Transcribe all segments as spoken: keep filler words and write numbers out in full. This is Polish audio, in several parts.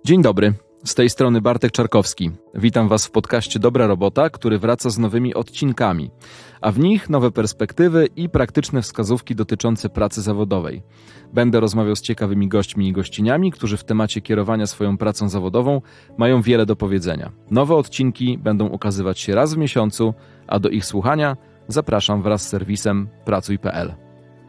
Dzień dobry, z tej strony Bartek Czarkowski. Witam Was w podcaście Dobra Robota, który wraca z nowymi odcinkami, a w nich nowe perspektywy i praktyczne wskazówki dotyczące pracy zawodowej. Będę rozmawiał z ciekawymi gośćmi i gościniami, którzy w temacie kierowania swoją pracą zawodową mają wiele do powiedzenia. Nowe odcinki będą ukazywać się raz w miesiącu, a do ich słuchania zapraszam wraz z serwisem pracuj kropka p l.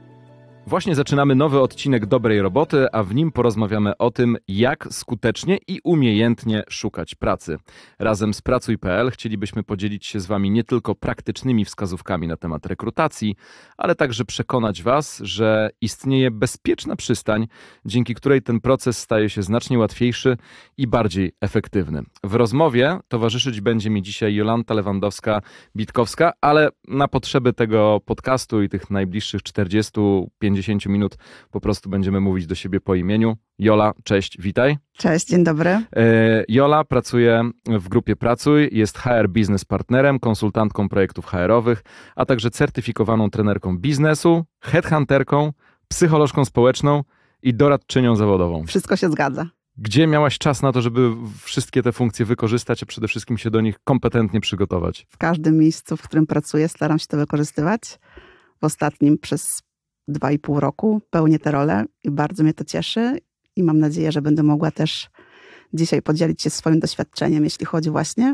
Właśnie zaczynamy nowy odcinek Dobrej Roboty, a w nim porozmawiamy o tym, jak skutecznie i umiejętnie szukać pracy. Razem z pracuj kropka p l chcielibyśmy podzielić się z Wami nie tylko praktycznymi wskazówkami na temat rekrutacji, ale także przekonać Was, że istnieje bezpieczna przystań, dzięki której ten proces staje się znacznie łatwiejszy i bardziej efektywny. W rozmowie towarzyszyć będzie mi dzisiaj Jolanta Lewandowska-Bitkowska, ale na potrzeby tego podcastu i tych najbliższych czterdziestu pięćdziesięciu minut po prostu będziemy mówić do siebie po imieniu. Jola, cześć, witaj. Cześć, dzień dobry. Jola pracuje w grupie Pracuj, jest H R Business Partnerem, konsultantką projektów H R-owych, a także certyfikowaną trenerką biznesu, headhunterką, psycholożką społeczną i doradczynią zawodową. Wszystko się zgadza. Gdzie miałaś czas na to, żeby wszystkie te funkcje wykorzystać, a przede wszystkim się do nich kompetentnie przygotować? W każdym miejscu, w którym pracuję, staram się to wykorzystywać. W ostatnim przez dwa i pół roku pełnię tę rolę i bardzo mnie to cieszy i mam nadzieję, że będę mogła też dzisiaj podzielić się swoim doświadczeniem, jeśli chodzi właśnie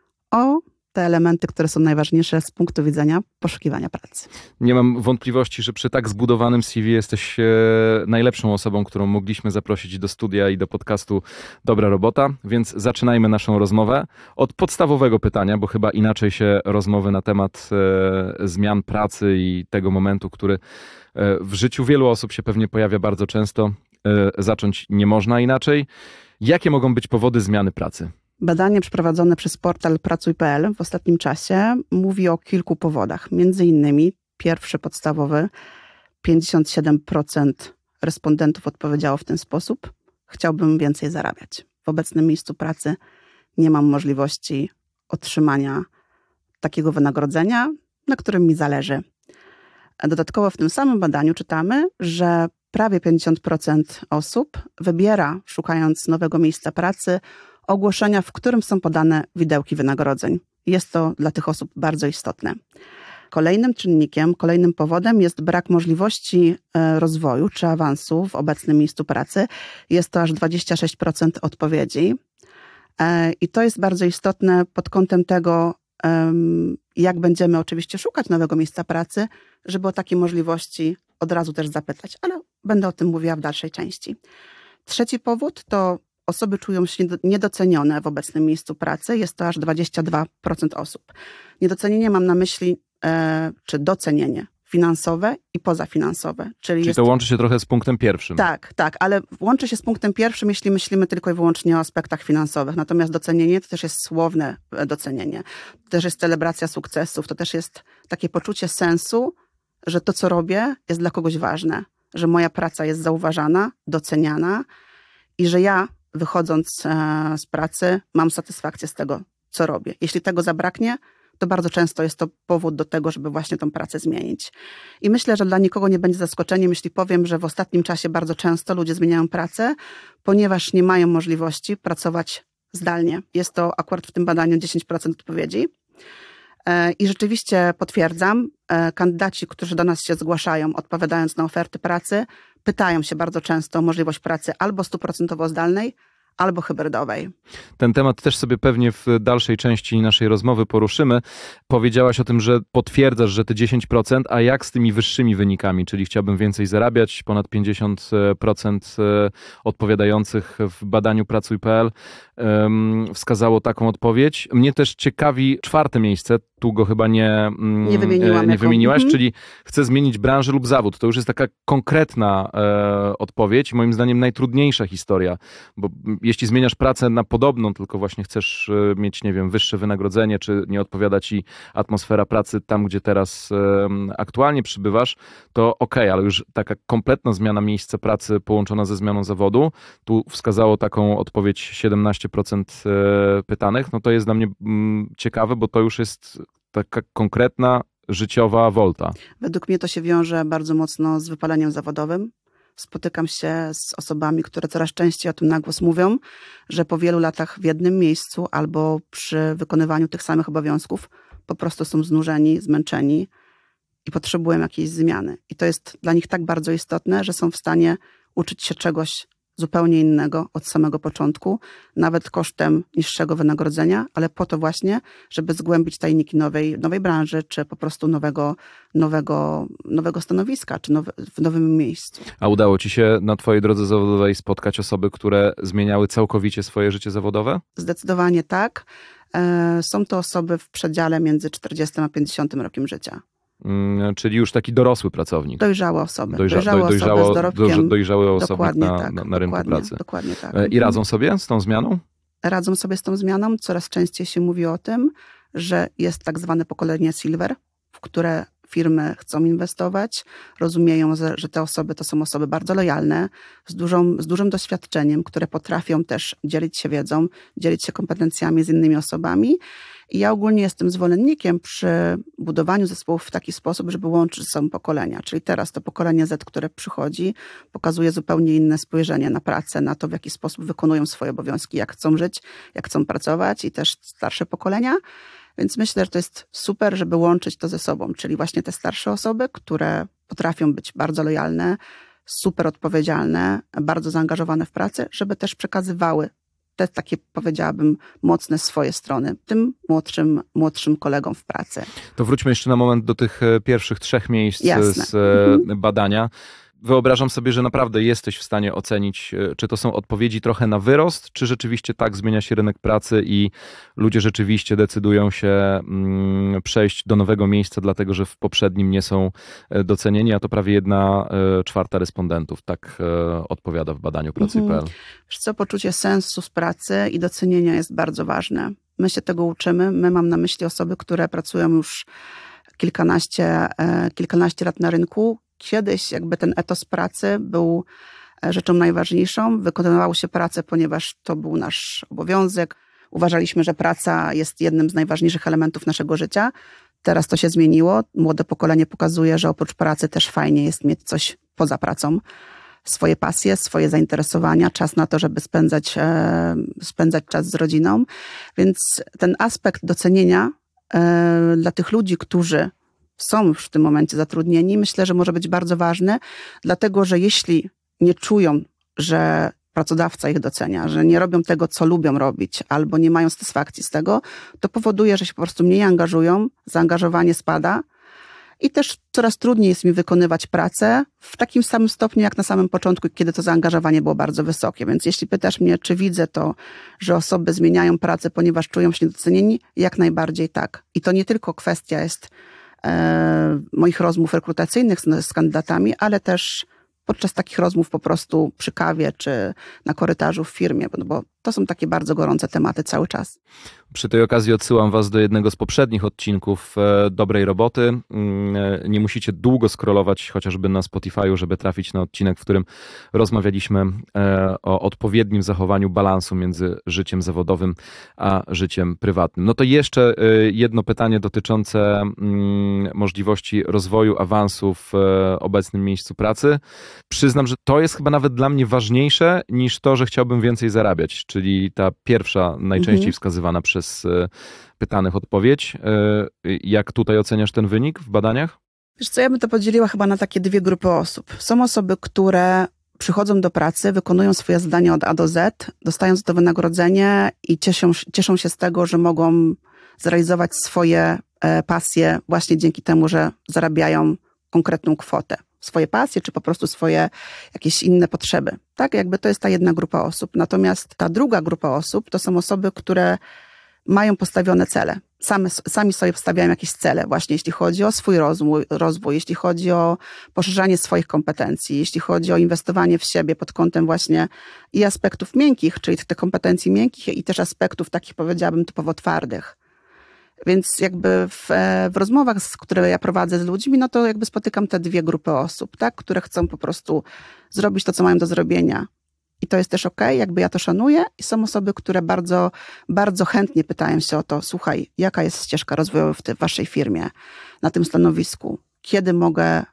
o te elementy, które są najważniejsze z punktu widzenia poszukiwania pracy. Nie mam wątpliwości, że przy tak zbudowanym C V jesteś najlepszą osobą, którą mogliśmy zaprosić do studia i do podcastu Dobra Robota, więc zaczynajmy naszą rozmowę od podstawowego pytania, bo chyba inaczej się rozmowy na temat e, zmian pracy i tego momentu, który e, w życiu wielu osób się pewnie pojawia bardzo często, e, zacząć nie można inaczej. Jakie mogą być powody zmiany pracy? Badanie przeprowadzone przez portal pracuj kropka p l w ostatnim czasie mówi o kilku powodach. Między innymi pierwszy podstawowy, pięćdziesiąt siedem procent respondentów odpowiedziało w ten sposób: chciałbym więcej zarabiać. W obecnym miejscu pracy nie mam możliwości otrzymania takiego wynagrodzenia, na którym mi zależy. Dodatkowo w tym samym badaniu czytamy, że prawie pięćdziesiąt procent osób wybiera, szukając nowego miejsca pracy, ogłoszenia, w którym są podane widełki wynagrodzeń. Jest to dla tych osób bardzo istotne. Kolejnym czynnikiem, kolejnym powodem jest brak możliwości rozwoju czy awansu w obecnym miejscu pracy. Jest to aż dwadzieścia sześć procent odpowiedzi. I to jest bardzo istotne pod kątem tego, jak będziemy oczywiście szukać nowego miejsca pracy, żeby o takie możliwości od razu też zapytać, ale będę o tym mówiła w dalszej części. Trzeci powód to osoby czują się niedocenione w obecnym miejscu pracy. Jest to aż dwadzieścia dwa procent osób. Niedocenienie mam na myśli, e, czy docenienie finansowe i pozafinansowe. Czyli, Czyli jest... to łączy się trochę z punktem pierwszym. Tak, tak, ale łączy się z punktem pierwszym, jeśli myślimy tylko i wyłącznie o aspektach finansowych. Natomiast docenienie to też jest słowne docenienie. To też jest celebracja sukcesów. To też jest takie poczucie sensu, że to, co robię, jest dla kogoś ważne. Że moja praca jest zauważana, doceniana i że ja, wychodząc z pracy, mam satysfakcję z tego, co robię. Jeśli tego zabraknie, to bardzo często jest to powód do tego, żeby właśnie tą pracę zmienić. I myślę, że dla nikogo nie będzie zaskoczeniem, jeśli powiem, że w ostatnim czasie bardzo często ludzie zmieniają pracę, ponieważ nie mają możliwości pracować zdalnie. Jest to akurat w tym badaniu dziesięć procent odpowiedzi. I rzeczywiście potwierdzam, kandydaci, którzy do nas się zgłaszają, odpowiadając na oferty pracy, pytają się bardzo często o możliwość pracy albo stuprocentowo zdalnej, albo hybrydowej. Ten temat też sobie pewnie w dalszej części naszej rozmowy poruszymy. Powiedziałaś o tym, że potwierdzasz, że te dziesięć procent, a jak z tymi wyższymi wynikami, czyli chciałbym więcej zarabiać, ponad pięćdziesiąt procent odpowiadających w badaniu pracuj kropka p l wskazało taką odpowiedź. Mnie też ciekawi czwarte miejsce, tu go chyba nie, nie, wymieniłam nie jako... wymieniłaś, mhm. czyli chcę zmienić branżę lub zawód. To już jest taka konkretna e, odpowiedź, moim zdaniem najtrudniejsza historia, bo jeśli zmieniasz pracę na podobną, tylko właśnie chcesz e, mieć, nie wiem, wyższe wynagrodzenie, czy nie odpowiada ci atmosfera pracy tam, gdzie teraz e, aktualnie przybywasz, to okej, okay, ale już taka kompletna zmiana miejsca pracy połączona ze zmianą zawodu, tu wskazało taką odpowiedź siedemnaście procent pytanych, no to jest dla mnie mm, ciekawe, bo to już jest taka konkretna, życiowa wolta. Według mnie to się wiąże bardzo mocno z wypaleniem zawodowym, spotykam się z osobami, które coraz częściej o tym na głos mówią, że po wielu latach w jednym miejscu albo przy wykonywaniu tych samych obowiązków po prostu są znużeni, zmęczeni i potrzebują jakiejś zmiany. I to jest dla nich tak bardzo istotne, że są w stanie uczyć się czegoś zupełnie innego od samego początku, nawet kosztem niższego wynagrodzenia, ale po to właśnie, żeby zgłębić tajniki nowej, nowej branży, czy po prostu nowego, nowego, nowego stanowiska, czy nowe, w nowym miejscu. A udało ci się na twojej drodze zawodowej spotkać osoby, które zmieniały całkowicie swoje życie zawodowe? Zdecydowanie tak. Są to osoby w przedziale między czterdziestym a pięćdziesiątym rokiem życia. Hmm, czyli już taki dorosły pracownik. Dojrzałe osoby. Dojrza, dojrzałe osoby dojrzało, z dorobkiem. Dojrzałe osoby na, tak, na, na rynku dokładnie, pracy. Dokładnie tak. I radzą sobie z tą zmianą? Radzą sobie z tą zmianą. Coraz częściej się mówi o tym, że jest tak zwane pokolenie silver, w które firmy chcą inwestować, rozumieją, że te osoby to są osoby bardzo lojalne, z, dużą, z dużym doświadczeniem, które potrafią też dzielić się wiedzą, dzielić się kompetencjami z innymi osobami. I ja ogólnie jestem zwolennikiem przy budowaniu zespołów w taki sposób, żeby łączyć ze sobą pokolenia. Czyli teraz to pokolenie Z, które przychodzi, pokazuje zupełnie inne spojrzenie na pracę, na to, w jaki sposób wykonują swoje obowiązki, jak chcą żyć, jak chcą pracować, i też starsze pokolenia. Więc myślę, że to jest super, żeby łączyć to ze sobą, czyli właśnie te starsze osoby, które potrafią być bardzo lojalne, super odpowiedzialne, bardzo zaangażowane w pracę, żeby też przekazywały te takie, powiedziałabym, mocne swoje strony tym młodszym, młodszym kolegom w pracy. To wróćmy jeszcze na moment do tych pierwszych trzech miejsc Jasne. z mhm. badania. Wyobrażam sobie, że naprawdę jesteś w stanie ocenić, czy to są odpowiedzi trochę na wyrost, czy rzeczywiście tak zmienia się rynek pracy i ludzie rzeczywiście decydują się przejść do nowego miejsca, dlatego że w poprzednim nie są docenieni, a to prawie jedna czwarta respondentów tak odpowiada w badaniu pracy kropka p l. Wiesz co, poczucie sensu z pracy i docenienia jest bardzo ważne. My się tego uczymy. My, mam na myśli osoby, które pracują już kilkanaście, kilkanaście lat na rynku. Kiedyś jakby ten etos pracy był rzeczą najważniejszą. Wykonywało się pracę, ponieważ to był nasz obowiązek. Uważaliśmy, że praca jest jednym z najważniejszych elementów naszego życia. Teraz to się zmieniło. Młode pokolenie pokazuje, że oprócz pracy też fajnie jest mieć coś poza pracą. Swoje pasje, swoje zainteresowania, czas na to, żeby spędzać, e, spędzać czas z rodziną. Więc ten aspekt docenienia e, dla tych ludzi, którzy są już w tym momencie zatrudnieni, myślę, że może być bardzo ważny, dlatego że jeśli nie czują, że pracodawca ich docenia, że nie robią tego, co lubią robić, albo nie mają satysfakcji z tego, to powoduje, że się po prostu mniej angażują, zaangażowanie spada i też coraz trudniej jest mi wykonywać pracę w takim samym stopniu, jak na samym początku, kiedy to zaangażowanie było bardzo wysokie. Więc jeśli pytasz mnie, czy widzę to, że osoby zmieniają pracę, ponieważ czują się niedocenieni, jak najbardziej tak. I to nie tylko kwestia jest moich rozmów rekrutacyjnych z, z kandydatami, ale też podczas takich rozmów po prostu przy kawie czy na korytarzu w firmie, bo, bo to są takie bardzo gorące tematy cały czas. Przy tej okazji odsyłam was do jednego z poprzednich odcinków Dobrej Roboty. Nie musicie długo scrollować chociażby na Spotify'u, żeby trafić na odcinek, w którym rozmawialiśmy o odpowiednim zachowaniu balansu między życiem zawodowym a życiem prywatnym. No to jeszcze jedno pytanie dotyczące możliwości rozwoju, awansu w obecnym miejscu pracy. Przyznam, że to jest chyba nawet dla mnie ważniejsze niż to, że chciałbym więcej zarabiać, czyli ta pierwsza, najczęściej mhm. wskazywana przez pytanych odpowiedź. Jak tutaj oceniasz ten wynik w badaniach? Wiesz co, ja bym to podzieliła chyba na takie dwie grupy osób. Są osoby, które przychodzą do pracy, wykonują swoje zadania od A do Z, dostają za to wynagrodzenie i cieszą, cieszą się z tego, że mogą zrealizować swoje pasje właśnie dzięki temu, że zarabiają konkretną kwotę. Swoje pasje, czy po prostu swoje jakieś inne potrzeby. Tak, jakby to jest ta jedna grupa osób. Natomiast ta druga grupa osób to są osoby, które mają postawione cele. Same, sami sobie stawiają jakieś cele, właśnie jeśli chodzi o swój rozwój, rozwój, jeśli chodzi o poszerzanie swoich kompetencji, jeśli chodzi o inwestowanie w siebie pod kątem właśnie i aspektów miękkich, czyli tych kompetencji miękkich, i też aspektów takich, powiedziałabym, typowo twardych. Więc jakby w, w rozmowach, które ja prowadzę z ludźmi, no to jakby spotykam te dwie grupy osób, tak, które chcą po prostu zrobić to, co mają do zrobienia. I to jest też okej, jakby ja to szanuję. I są osoby, które bardzo, bardzo chętnie pytają się o to, słuchaj, jaka jest ścieżka rozwojowa w, tej, w waszej firmie, na tym stanowisku? Kiedy mogę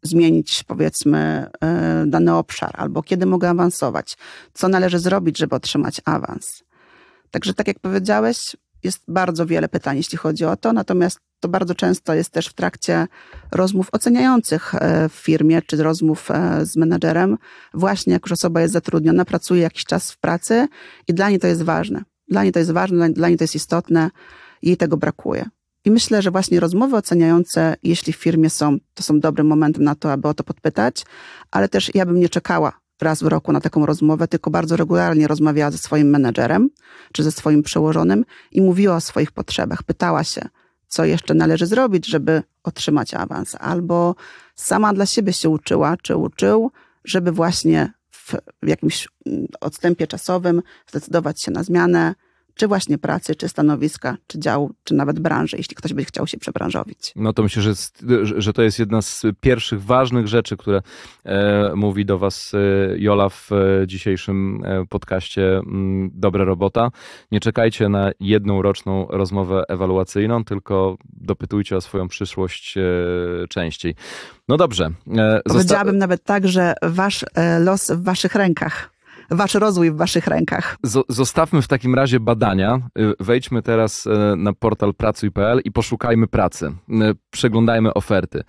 zmienić, powiedzmy, dany obszar, albo kiedy mogę awansować, co należy zrobić, żeby otrzymać awans. Także tak jak powiedziałeś, jest bardzo wiele pytań, jeśli chodzi o to, natomiast to bardzo często jest też w trakcie rozmów oceniających w firmie, czy rozmów z menadżerem, właśnie jak już osoba jest zatrudniona, pracuje jakiś czas w pracy i dla niej to jest ważne. Dla niej to jest ważne, dla niej to jest istotne, jej tego brakuje. I myślę, że właśnie rozmowy oceniające, jeśli w firmie są, to są dobrym momentem na to, aby o to podpytać, ale też ja bym nie czekała raz w roku na taką rozmowę, tylko bardzo regularnie rozmawiała ze swoim menedżerem, czy ze swoim przełożonym i mówiła o swoich potrzebach. Pytała się, co jeszcze należy zrobić, żeby otrzymać awans, albo sama dla siebie się uczyła, czy uczył, żeby właśnie w jakimś odstępie czasowym zdecydować się na zmianę, czy właśnie pracy, czy stanowiska, czy działu, czy nawet branży, jeśli ktoś by chciał się przebranżowić. No to myślę, że, że to jest jedna z pierwszych ważnych rzeczy, które e, mówi do was e, Jola w e, dzisiejszym e, podcaście m, Dobra Robota. Nie czekajcie na jedną roczną rozmowę ewaluacyjną, tylko dopytujcie o swoją przyszłość e, częściej. No dobrze. E, Powiedziałabym zosta- nawet tak, że wasz e, los w waszych rękach. Wasz rozwój w waszych rękach. Zostawmy w takim razie badania. Wejdźmy teraz na portal pracuj kropka p l i poszukajmy pracy. Przeglądajmy oferty.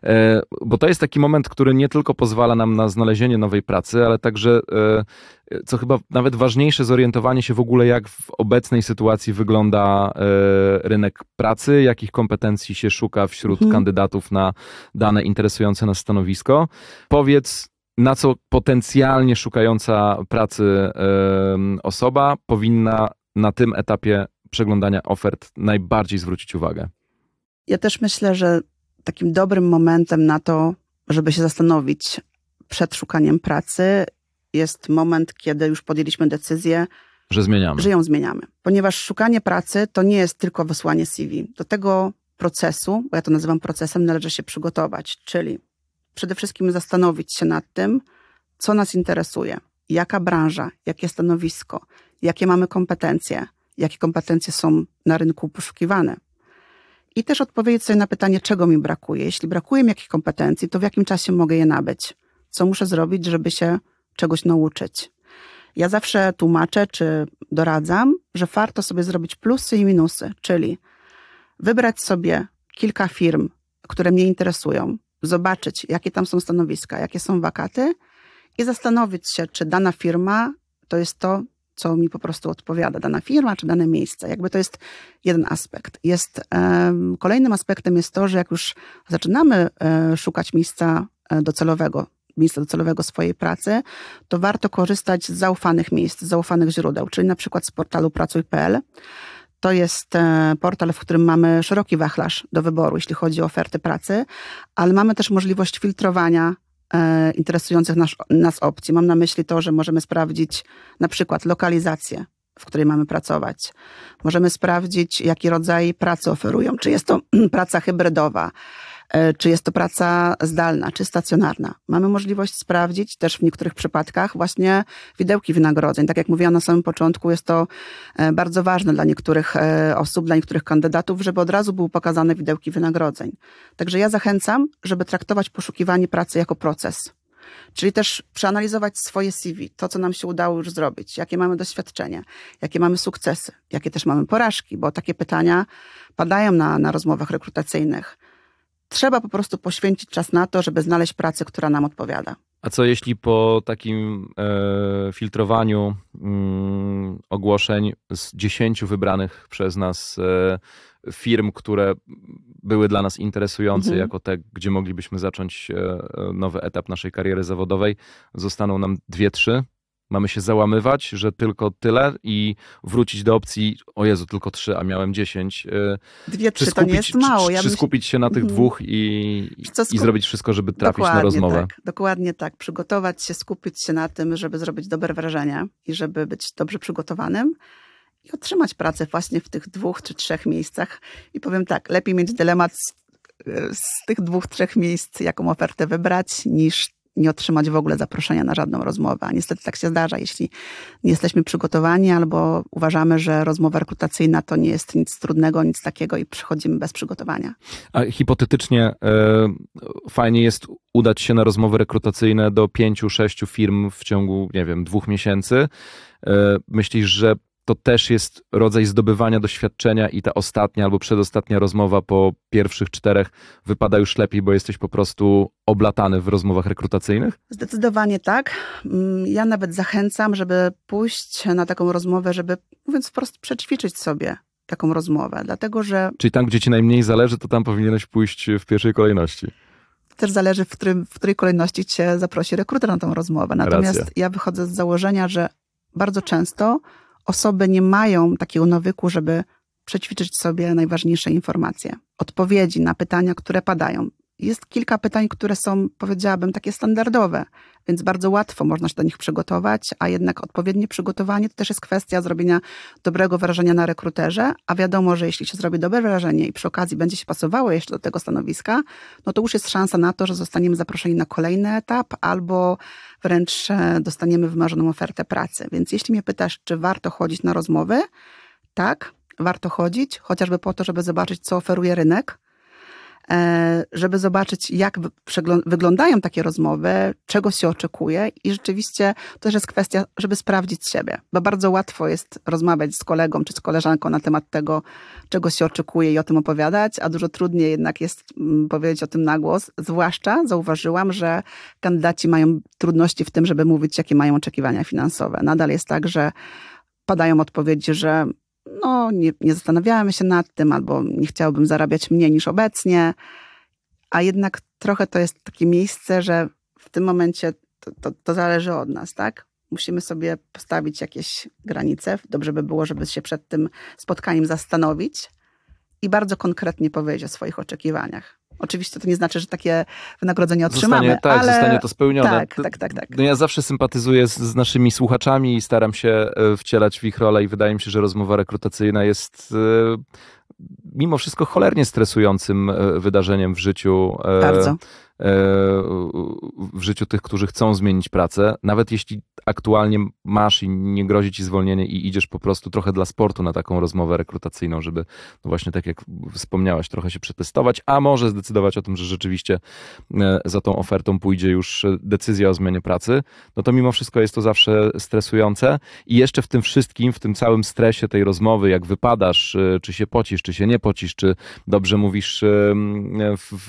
Bo to jest taki moment, który nie tylko pozwala nam na znalezienie nowej pracy, ale także, co chyba nawet ważniejsze, zorientowanie się w ogóle, jak w obecnej sytuacji wygląda rynek pracy, jakich kompetencji się szuka wśród hmm. kandydatów na dane interesujące nas stanowisko. Powiedz, na co potencjalnie szukająca pracy y, osoba powinna na tym etapie przeglądania ofert najbardziej zwrócić uwagę? Ja też myślę, że takim dobrym momentem na to, żeby się zastanowić przed szukaniem pracy, jest moment, kiedy już podjęliśmy decyzję, że zmieniamy. Że ją zmieniamy. Ponieważ szukanie pracy to nie jest tylko wysłanie C V. Do tego procesu, bo ja to nazywam procesem, należy się przygotować, czyli przede wszystkim zastanowić się nad tym, co nas interesuje, jaka branża, jakie stanowisko, jakie mamy kompetencje, jakie kompetencje są na rynku poszukiwane. I też odpowiedzieć sobie na pytanie, czego mi brakuje. Jeśli brakuje mi jakichś kompetencji, to w jakim czasie mogę je nabyć? Co muszę zrobić, żeby się czegoś nauczyć? Ja zawsze tłumaczę, czy doradzam, że warto sobie zrobić plusy i minusy, czyli wybrać sobie kilka firm, które mnie interesują, zobaczyć, jakie tam są stanowiska, jakie są wakaty i zastanowić się, czy dana firma to jest to, co mi po prostu odpowiada. Dana firma, czy dane miejsce. Jakby to jest jeden aspekt. Jest, um, kolejnym aspektem jest to, że jak już zaczynamy um, szukać miejsca docelowego, miejsca docelowego swojej pracy, to warto korzystać z zaufanych miejsc, z zaufanych źródeł, czyli na przykład z portalu pracuj kropka p l. To jest portal, w którym mamy szeroki wachlarz do wyboru, jeśli chodzi o oferty pracy, ale mamy też możliwość filtrowania e, interesujących nas, nas opcji. Mam na myśli to, że możemy sprawdzić na przykład lokalizację, w której mamy pracować. Możemy sprawdzić, jaki rodzaj pracy oferują. Czy jest to praca hybrydowa, e, czy jest to praca zdalna, czy stacjonarna. Mamy możliwość sprawdzić też w niektórych przypadkach właśnie widełki wynagrodzeń. Tak jak mówiłam na samym początku, jest to e, bardzo ważne dla niektórych e, osób, dla niektórych kandydatów, żeby od razu były pokazane widełki wynagrodzeń. Także ja zachęcam, żeby traktować poszukiwanie pracy jako proces. Czyli też przeanalizować swoje C V, to co nam się udało już zrobić, jakie mamy doświadczenia, jakie mamy sukcesy, jakie też mamy porażki, bo takie pytania padają na, na rozmowach rekrutacyjnych. Trzeba po prostu poświęcić czas na to, żeby znaleźć pracę, która nam odpowiada. A co jeśli po takim e, filtrowaniu mm, ogłoszeń z dziesięciu wybranych przez nas e, firm, które były dla nas interesujące mhm. jako te, gdzie moglibyśmy zacząć e, nowy etap naszej kariery zawodowej, zostaną nam dwie, trzy? Mamy się załamywać, że tylko tyle i wrócić do opcji, o Jezu, tylko trzy, a miałem dziesięć. Dwie, trzy to nie jest mało. Czy, ja czy myśl... skupić się na tych mhm. dwóch i, skup... i zrobić wszystko, żeby trafić dokładnie na rozmowę? Tak, dokładnie tak. Przygotować się, skupić się na tym, żeby zrobić dobre wrażenie i żeby być dobrze przygotowanym i otrzymać pracę właśnie w tych dwóch czy trzech miejscach. I powiem tak, lepiej mieć dylemat z, z tych dwóch, trzech miejsc, jaką ofertę wybrać, niż nie otrzymać w ogóle zaproszenia na żadną rozmowę. A niestety tak się zdarza, jeśli nie jesteśmy przygotowani albo uważamy, że rozmowa rekrutacyjna to nie jest nic trudnego, nic takiego i przychodzimy bez przygotowania. A hipotetycznie e, fajnie jest udać się na rozmowy rekrutacyjne do pięciu, sześciu firm w ciągu, nie wiem, dwóch miesięcy. E, myślisz, że to też jest rodzaj zdobywania doświadczenia i ta ostatnia albo przedostatnia rozmowa po pierwszych czterech wypada już lepiej, bo jesteś po prostu oblatany w rozmowach rekrutacyjnych? Zdecydowanie tak. Ja nawet zachęcam, żeby pójść na taką rozmowę, żeby, mówiąc wprost, przećwiczyć sobie taką rozmowę, dlatego że... Czyli tam, gdzie ci najmniej zależy, to tam powinieneś pójść w pierwszej kolejności. Też zależy, w, którym, w której kolejności cię zaprosi rekruter na tą rozmowę. Natomiast Racja. Ja wychodzę z założenia, że bardzo często osoby nie mają takiego nawyku, żeby przećwiczyć sobie najważniejsze informacje, odpowiedzi na pytania, które padają. Jest kilka pytań, które są, powiedziałabym, takie standardowe, więc bardzo łatwo można się do nich przygotować, a jednak odpowiednie przygotowanie to też jest kwestia zrobienia dobrego wrażenia na rekruterze, a wiadomo, że jeśli się zrobi dobre wrażenie i przy okazji będzie się pasowało jeszcze do tego stanowiska, no to już jest szansa na to, że zostaniemy zaproszeni na kolejny etap albo wręcz dostaniemy wymarzoną ofertę pracy. Więc jeśli mnie pytasz, czy warto chodzić na rozmowy, tak, warto chodzić, chociażby po to, żeby zobaczyć, co oferuje rynek, żeby zobaczyć, jak wyglądają takie rozmowy, czego się oczekuje i rzeczywiście to też jest kwestia, żeby sprawdzić siebie, bo bardzo łatwo jest rozmawiać z kolegą czy z koleżanką na temat tego, czego się oczekuje i o tym opowiadać, a dużo trudniej jednak jest powiedzieć o tym na głos, zwłaszcza zauważyłam, że kandydaci mają trudności w tym, żeby mówić, jakie mają oczekiwania finansowe. Nadal jest tak, że padają odpowiedzi, że no nie, nie zastanawiałem się nad tym, albo nie chciałbym zarabiać mniej niż obecnie, a jednak trochę to jest takie miejsce, że w tym momencie to, to, to zależy od nas, tak? Musimy sobie postawić jakieś granice. Dobrze by było, żeby się przed tym spotkaniem zastanowić i bardzo konkretnie powiedzieć o swoich oczekiwaniach. Oczywiście to nie znaczy, że takie wynagrodzenie otrzymamy, zostanie, tak, ale... zostanie to spełnione. Tak, tak, tak, tak. No ja zawsze sympatyzuję z, z naszymi słuchaczami i staram się wcielać w ich rolę i wydaje mi się, że rozmowa rekrutacyjna jest mimo wszystko cholernie stresującym wydarzeniem w życiu. Bardzo. W życiu tych, którzy chcą zmienić pracę. Nawet jeśli aktualnie masz i nie grozi ci zwolnienie i idziesz po prostu trochę dla sportu na taką rozmowę rekrutacyjną, żeby no właśnie tak jak wspomniałaś, trochę się przetestować, a może zdecydować o tym, że rzeczywiście za tą ofertą pójdzie już decyzja o zmianie pracy, no to mimo wszystko jest to zawsze stresujące i jeszcze w tym wszystkim, w tym całym stresie tej rozmowy, jak wypadasz, czy się pocisz, czy się nie pocisz, czy dobrze mówisz w,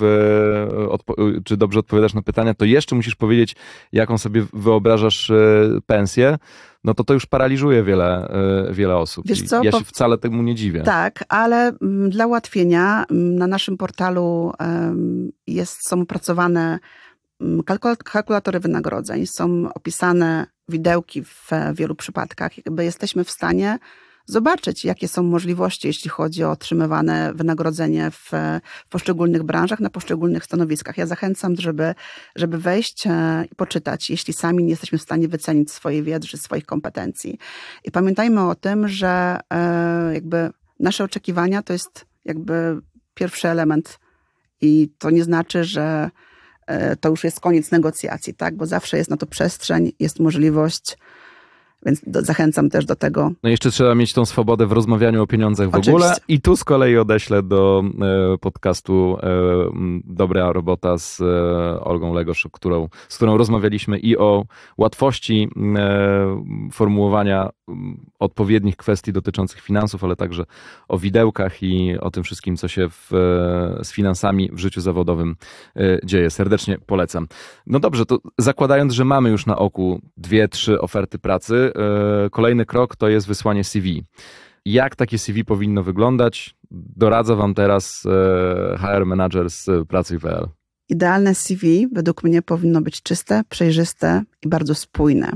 w czy dobrze odpowiadasz na pytania, to jeszcze musisz powiedzieć, jaką sobie wyobrażasz pensję, no to to już paraliżuje wiele, wiele osób. Wiesz co, ja się wcale temu nie dziwię. Tak, ale dla ułatwienia na naszym portalu jest, są opracowane kalkulatory wynagrodzeń, są opisane widełki w wielu przypadkach. Jakby jesteśmy w stanie zobaczyć, jakie są możliwości, jeśli chodzi o otrzymywane wynagrodzenie w, w poszczególnych branżach, na poszczególnych stanowiskach. Ja zachęcam, żeby, żeby wejść i poczytać, jeśli sami nie jesteśmy w stanie wycenić swojej wiedzy czy swoich kompetencji. I pamiętajmy o tym, że jakby nasze oczekiwania to jest jakby pierwszy element i to nie znaczy, że to już jest koniec negocjacji, tak? Bo zawsze jest na to przestrzeń, jest możliwość. Więc do, zachęcam też do tego. No jeszcze trzeba mieć tą swobodę w rozmawianiu o pieniądzach w Oczywiście. ogóle. I tu z kolei odeślę do e, podcastu e, Dobra Robota z e, Olgą Legosz, którą, z którą rozmawialiśmy i o łatwości e, formułowania odpowiednich kwestii dotyczących finansów, ale także o widełkach i o tym wszystkim, co się w, e, z finansami w życiu zawodowym e, dzieje. Serdecznie polecam. No dobrze, to zakładając, że mamy już na oku dwie, trzy oferty pracy, kolejny krok to jest wysłanie C V. Jak takie C V powinno wyglądać? Doradza wam teraz H R Manager z Pracuj kropka p l. Idealne C V według mnie powinno być czyste, przejrzyste i bardzo spójne.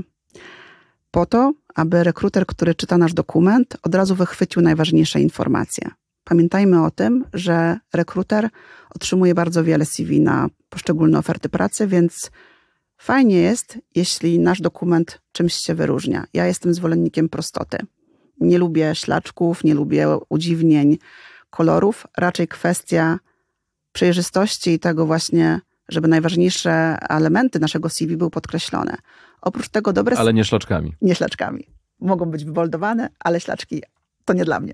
Po to, aby rekruter, który czyta nasz dokument, od razu wychwycił najważniejsze informacje. Pamiętajmy o tym, że rekruter otrzymuje bardzo wiele C V na poszczególne oferty pracy, więc fajnie jest, jeśli nasz dokument czymś się wyróżnia. Ja jestem zwolennikiem prostoty. Nie lubię ślaczków, nie lubię udziwnień, kolorów. Raczej kwestia przejrzystości i tego właśnie, żeby najważniejsze elementy naszego C V były podkreślone. Oprócz tego dobre... Ale nie szlaczkami. Nie szlaczkami. Mogą być wyboldowane, ale ślaczki to nie dla mnie.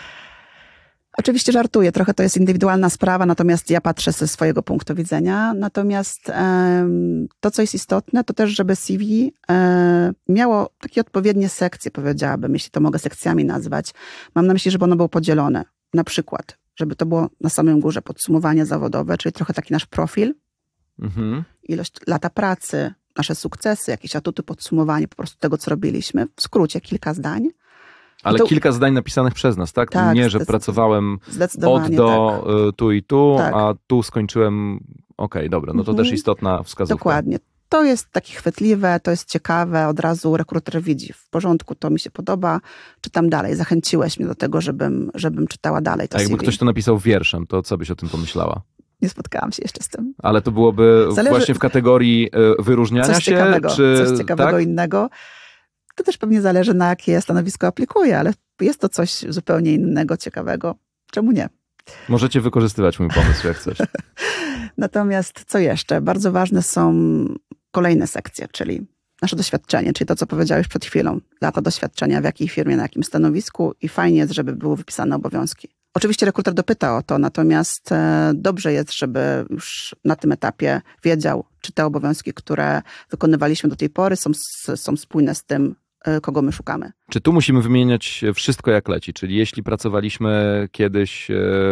Oczywiście żartuję, trochę to jest indywidualna sprawa, natomiast ja patrzę ze swojego punktu widzenia. Natomiast um, to, co jest istotne, to też, żeby C V um, miało takie odpowiednie sekcje, powiedziałabym, jeśli to mogę sekcjami nazwać. Mam na myśli, żeby ono było podzielone. Na przykład, żeby to było na samym górze podsumowanie zawodowe, czyli trochę taki nasz profil, mhm. ilość lata pracy, nasze sukcesy, jakieś atuty, podsumowanie po prostu tego, co robiliśmy. W skrócie kilka zdań. Ale to... kilka zdań napisanych przez nas, tak? tak nie, że zdecyd- pracowałem od do tak. tu i tu, tak. a tu skończyłem... Okej, okay, dobra, no to mhm. też istotna wskazówka. Dokładnie. To jest takie chwytliwe, to jest ciekawe, od razu rekruter widzi, w porządku, to mi się podoba, czytam dalej. Zachęciłeś mnie do tego, żebym, żebym czytała dalej to A jakby C V. ktoś to napisał wierszem, to co byś o tym pomyślała? Nie spotkałam się jeszcze z tym. Ale to byłoby Zależy... właśnie w kategorii wyróżniania coś się? Ciekawego, czy... Coś ciekawego tak? innego. To też pewnie zależy, na jakie stanowisko aplikuję, ale jest to coś zupełnie innego, ciekawego. Czemu nie? Możecie wykorzystywać mój pomysł, jak coś. Natomiast co jeszcze? Bardzo ważne są kolejne sekcje, czyli nasze doświadczenie, czyli to, co powiedziałeś przed chwilą. Lata doświadczenia, w jakiej firmie, na jakim stanowisku i fajnie jest, żeby były wypisane obowiązki. Oczywiście rekruter dopyta o to, natomiast dobrze jest, żeby już na tym etapie wiedział, czy te obowiązki, które wykonywaliśmy do tej pory, są, są spójne z tym, kogo my szukamy. Czy tu musimy wymieniać wszystko jak leci? Czyli jeśli pracowaliśmy kiedyś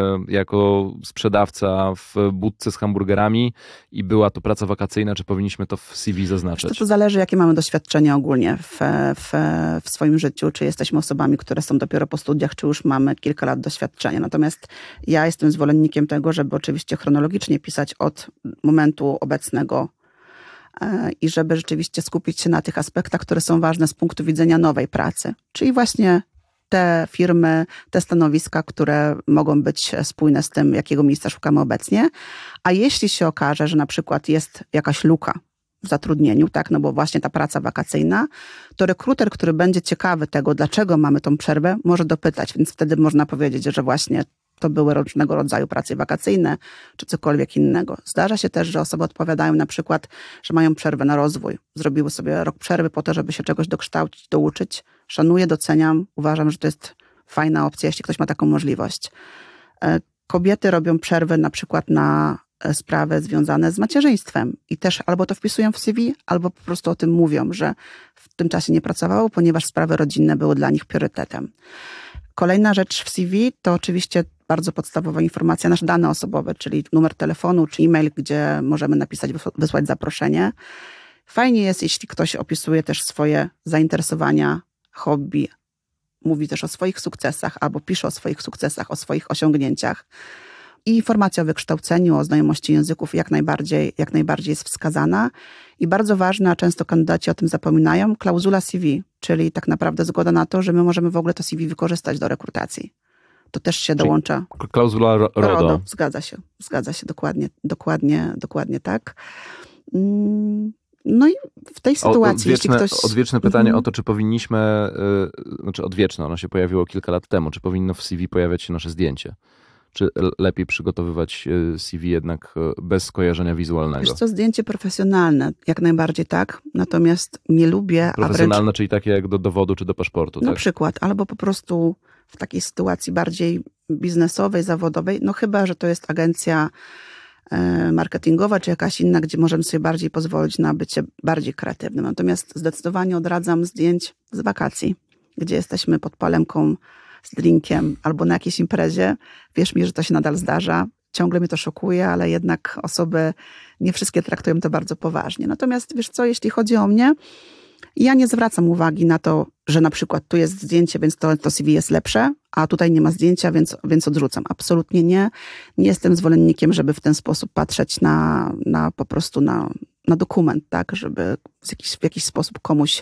jako sprzedawca w budce z hamburgerami i była to praca wakacyjna, czy powinniśmy to w C V zaznaczyć? To, to zależy, jakie mamy doświadczenie ogólnie w, w, w swoim życiu. Czy jesteśmy osobami, które są dopiero po studiach, czy już mamy kilka lat doświadczenia. Natomiast ja jestem zwolennikiem tego, żeby oczywiście chronologicznie pisać od momentu obecnego i żeby rzeczywiście skupić się na tych aspektach, które są ważne z punktu widzenia nowej pracy. Czyli właśnie te firmy, te stanowiska, które mogą być spójne z tym, jakiego miejsca szukamy obecnie. A jeśli się okaże, że na przykład jest jakaś luka w zatrudnieniu, tak, no bo właśnie ta praca wakacyjna, to rekruter, który będzie ciekawy tego, dlaczego mamy tą przerwę, może dopytać, więc wtedy można powiedzieć, że właśnie to były różnego rodzaju prace wakacyjne, czy cokolwiek innego. Zdarza się też, że osoby odpowiadają na przykład, że mają przerwę na rozwój. Zrobiły sobie rok przerwy po to, żeby się czegoś dokształcić, douczyć. Szanuję, doceniam. Uważam, że to jest fajna opcja, jeśli ktoś ma taką możliwość. Kobiety robią przerwy na przykład na sprawy związane z macierzyństwem i też albo to wpisują w C V, albo po prostu o tym mówią, że w tym czasie nie pracowało, ponieważ sprawy rodzinne były dla nich priorytetem. Kolejna rzecz w C V to oczywiście bardzo podstawowa informacja, nasze dane osobowe, czyli numer telefonu czy e-mail, gdzie możemy napisać, wysłać zaproszenie. Fajnie jest, jeśli ktoś opisuje też swoje zainteresowania, hobby, mówi też o swoich sukcesach albo pisze o swoich sukcesach, o swoich osiągnięciach. I informacja o wykształceniu, o znajomości języków jak najbardziej, jak najbardziej jest wskazana. I bardzo ważna, często kandydaci o tym zapominają, klauzula C V, czyli tak naprawdę zgoda na to, że my możemy w ogóle to C V wykorzystać do rekrutacji. To też się czyli dołącza. Klauzula RODO. RODO. Zgadza się, zgadza się, dokładnie, dokładnie, dokładnie tak. No i w tej sytuacji, odwieczne, jeśli ktoś... Odwieczne pytanie mm-hmm. o to, czy powinniśmy, yy, znaczy odwieczne, ono się pojawiło kilka lat temu, czy powinno w C V pojawiać się nasze zdjęcie? Czy lepiej przygotowywać C V jednak bez skojarzenia wizualnego? Wiesz co, zdjęcie profesjonalne, jak najbardziej tak, natomiast nie lubię... Profesjonalne, wręcz, czyli takie jak do dowodu czy do paszportu, na tak? przykład, albo po prostu w takiej sytuacji bardziej biznesowej, zawodowej, no chyba, że to jest agencja marketingowa czy jakaś inna, gdzie możemy sobie bardziej pozwolić na bycie bardziej kreatywnym. Natomiast zdecydowanie odradzam zdjęć z wakacji, gdzie jesteśmy pod palemką z drinkiem albo na jakiejś imprezie. Wierz mi, że to się nadal zdarza. Ciągle mnie to szokuje, ale jednak osoby, nie wszystkie traktują to bardzo poważnie. Natomiast wiesz co, jeśli chodzi o mnie, ja nie zwracam uwagi na to, że na przykład tu jest zdjęcie, więc to, to C V jest lepsze, a tutaj nie ma zdjęcia, więc, więc odrzucam. Absolutnie nie. Nie jestem zwolennikiem, żeby w ten sposób patrzeć na, na po prostu na, na dokument, tak, żeby w jakiś, w jakiś sposób komuś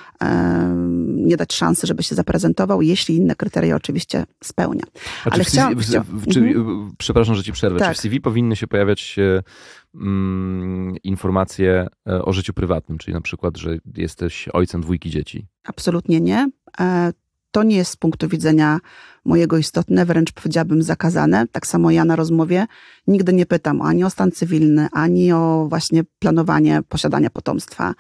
nie dać szansy, żeby się zaprezentował, jeśli inne kryteria oczywiście spełnia. A Ale czy chciałam... W, w, w, czy, mhm. Przepraszam, że ci przerwę. Tak. Czy w C V powinny się pojawiać um, informacje o życiu prywatnym, czyli na przykład, że jesteś ojcem dwójki dzieci? Absolutnie nie. to nie jest z punktu widzenia mojego istotne, wręcz powiedziałabym zakazane. Tak samo ja na rozmowie nigdy nie pytam ani o stan cywilny, ani o właśnie planowanie posiadania potomstwa,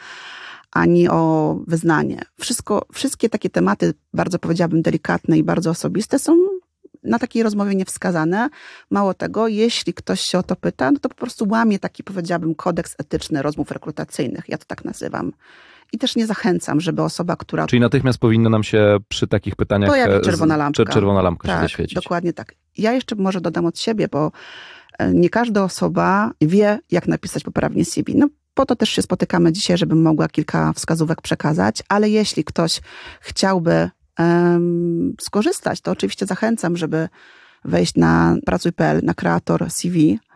ani o wyznanie. Wszystko, wszystkie takie tematy, bardzo powiedziałabym delikatne i bardzo osobiste, są na takiej rozmowie niewskazane. Mało tego, jeśli ktoś się o to pyta, no to po prostu łamie taki, powiedziałabym, kodeks etyczny rozmów rekrutacyjnych. Ja to tak nazywam. I też nie zachęcam, żeby osoba, która... Czyli natychmiast powinno nam się przy takich pytaniach... Pojawi czerwona lampka. Czerwona lampka tak, się zaświecić. Dokładnie tak. Ja jeszcze może dodam od siebie, bo nie każda osoba wie, jak napisać poprawnie C V. No po to też się spotykamy dzisiaj, żebym mogła kilka wskazówek przekazać, ale jeśli ktoś chciałby um, skorzystać, to oczywiście zachęcam, żeby wejść na pracuj kropka p l, na kreator C V,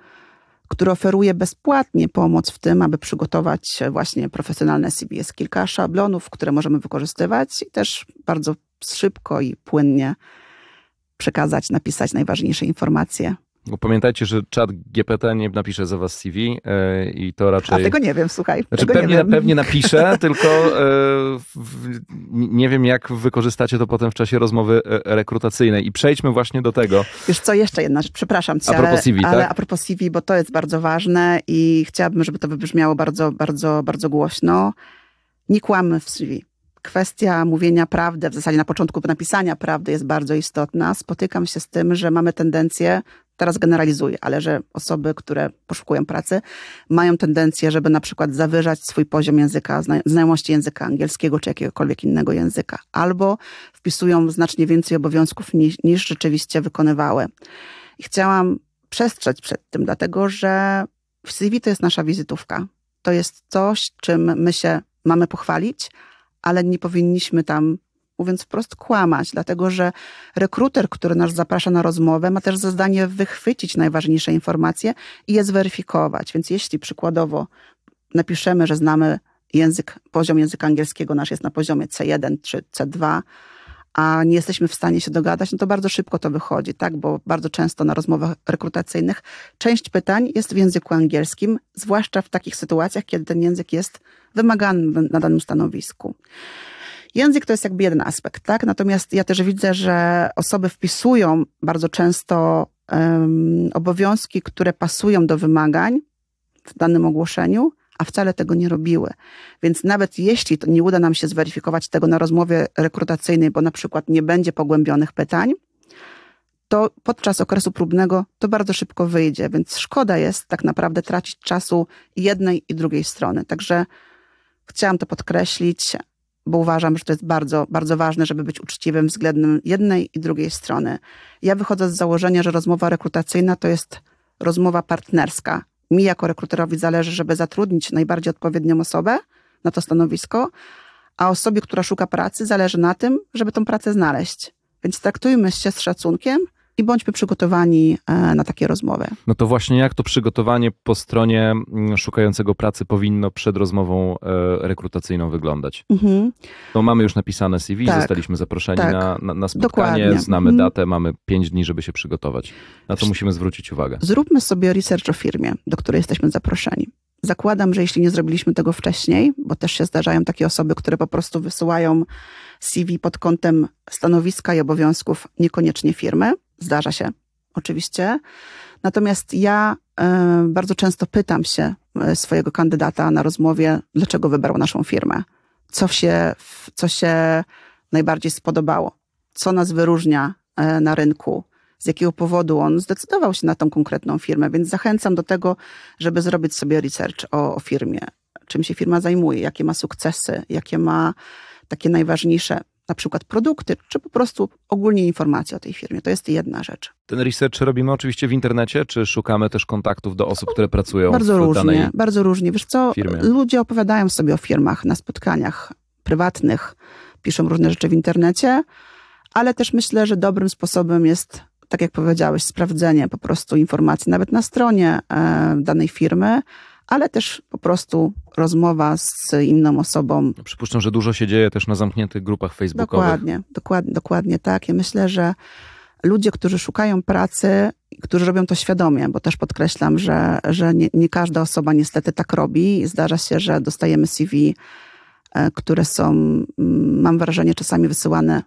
który oferuje bezpłatnie pomoc w tym, aby przygotować właśnie profesjonalne C V. Jest kilka szablonów, które możemy wykorzystywać i też bardzo szybko i płynnie przekazać, napisać najważniejsze informacje. Bo pamiętajcie, że czat G P T nie napisze za was C V yy, i to raczej... A tego nie wiem, słuchaj. Znaczy tego pewnie, nie wiem. pewnie napiszę, tylko yy, w, nie wiem, jak wykorzystacie to potem w czasie rozmowy rekrutacyjnej. I przejdźmy właśnie do tego. Wiesz co, jeszcze jedna rzecz, przepraszam cię, a propos C V, ale, ale tak? a propos C V, bo to jest bardzo ważne i chciałabym, żeby to wybrzmiało bardzo, bardzo, bardzo głośno. Nie kłammy w C V. Kwestia mówienia prawdy, w zasadzie na początku napisania prawdy jest bardzo istotna. Spotykam się z tym, że mamy tendencję, teraz generalizuję, ale że osoby, które poszukują pracy, mają tendencję, żeby na przykład zawyżać swój poziom języka, znajomości języka angielskiego czy jakiegokolwiek innego języka. Albo wpisują znacznie więcej obowiązków niż, niż rzeczywiście wykonywały. I chciałam przestrzec przed tym, dlatego że w C V to jest nasza wizytówka. To jest coś, czym my się mamy pochwalić, ale nie powinniśmy tam, mówiąc wprost, kłamać, dlatego że rekruter, który nas zaprasza na rozmowę, ma też za zadanie wychwycić najważniejsze informacje i je zweryfikować. Więc jeśli przykładowo napiszemy, że znamy język, poziom języka angielskiego nasz jest na poziomie C jeden czy C dwa, a nie jesteśmy w stanie się dogadać, no to bardzo szybko to wychodzi, tak? Bo bardzo często na rozmowach rekrutacyjnych część pytań jest w języku angielskim, zwłaszcza w takich sytuacjach, kiedy ten język jest wymagany na danym stanowisku. Język to jest jakby jeden aspekt, tak? Natomiast ja też widzę, że osoby wpisują bardzo często um, obowiązki, które pasują do wymagań w danym ogłoszeniu, a wcale tego nie robiły. Więc nawet jeśli to nie uda nam się zweryfikować tego na rozmowie rekrutacyjnej, bo na przykład nie będzie pogłębionych pytań, to podczas okresu próbnego to bardzo szybko wyjdzie, więc szkoda jest tak naprawdę tracić czasu jednej i drugiej strony. Także chciałam to podkreślić, bo uważam, że to jest bardzo, bardzo ważne, żeby być uczciwym względem jednej i drugiej strony. Ja wychodzę z założenia, że rozmowa rekrutacyjna to jest rozmowa partnerska. Mi jako rekruterowi zależy, żeby zatrudnić najbardziej odpowiednią osobę na to stanowisko, a osobie, która szuka pracy, zależy na tym, żeby tą pracę znaleźć. Więc traktujmy się z szacunkiem i bądźmy przygotowani na takie rozmowy. No to właśnie jak to przygotowanie po stronie szukającego pracy powinno przed rozmową rekrutacyjną wyglądać? Mhm. No mamy już napisane C V, tak, zostaliśmy zaproszeni tak, na, na, na spotkanie, dokładnie. Znamy mhm. datę, mamy pięć dni, żeby się przygotować. Na co musimy zwrócić uwagę? Zróbmy sobie research o firmie, do której jesteśmy zaproszeni. Zakładam, że jeśli nie zrobiliśmy tego wcześniej, bo też się zdarzają takie osoby, które po prostu wysyłają C V pod kątem stanowiska i obowiązków, niekoniecznie firmy. Zdarza się, oczywiście. Natomiast ja y, bardzo często pytam się swojego kandydata na rozmowie, dlaczego wybrał naszą firmę. Co się, co się najbardziej spodobało. Co nas wyróżnia y, na rynku. Z jakiego powodu on zdecydował się na tą konkretną firmę. Więc zachęcam do tego, żeby zrobić sobie research o, o firmie. Czym się firma zajmuje, jakie ma sukcesy, jakie ma takie najważniejsze na przykład produkty, czy po prostu ogólnie informacje o tej firmie. To jest jedna rzecz. Ten research robimy oczywiście w internecie, czy szukamy też kontaktów do osób, które pracują bardzo w różnie, danej Bardzo różnie. Wiesz co, firmie? Ludzie opowiadają sobie o firmach na spotkaniach prywatnych, piszą różne rzeczy w internecie, ale też myślę, że dobrym sposobem jest, tak jak powiedziałeś, sprawdzenie po prostu informacji nawet na stronie e, danej firmy, ale też po prostu rozmowa z inną osobą. Przypuszczam, że dużo się dzieje też na zamkniętych grupach facebookowych. Dokładnie, dokładnie, dokładnie tak. Ja myślę, że ludzie, którzy szukają pracy, którzy robią to świadomie, bo też podkreślam, że, że nie, nie każda osoba niestety tak robi. Zdarza się, że dostajemy C V, które są, mam wrażenie, czasami wysyłane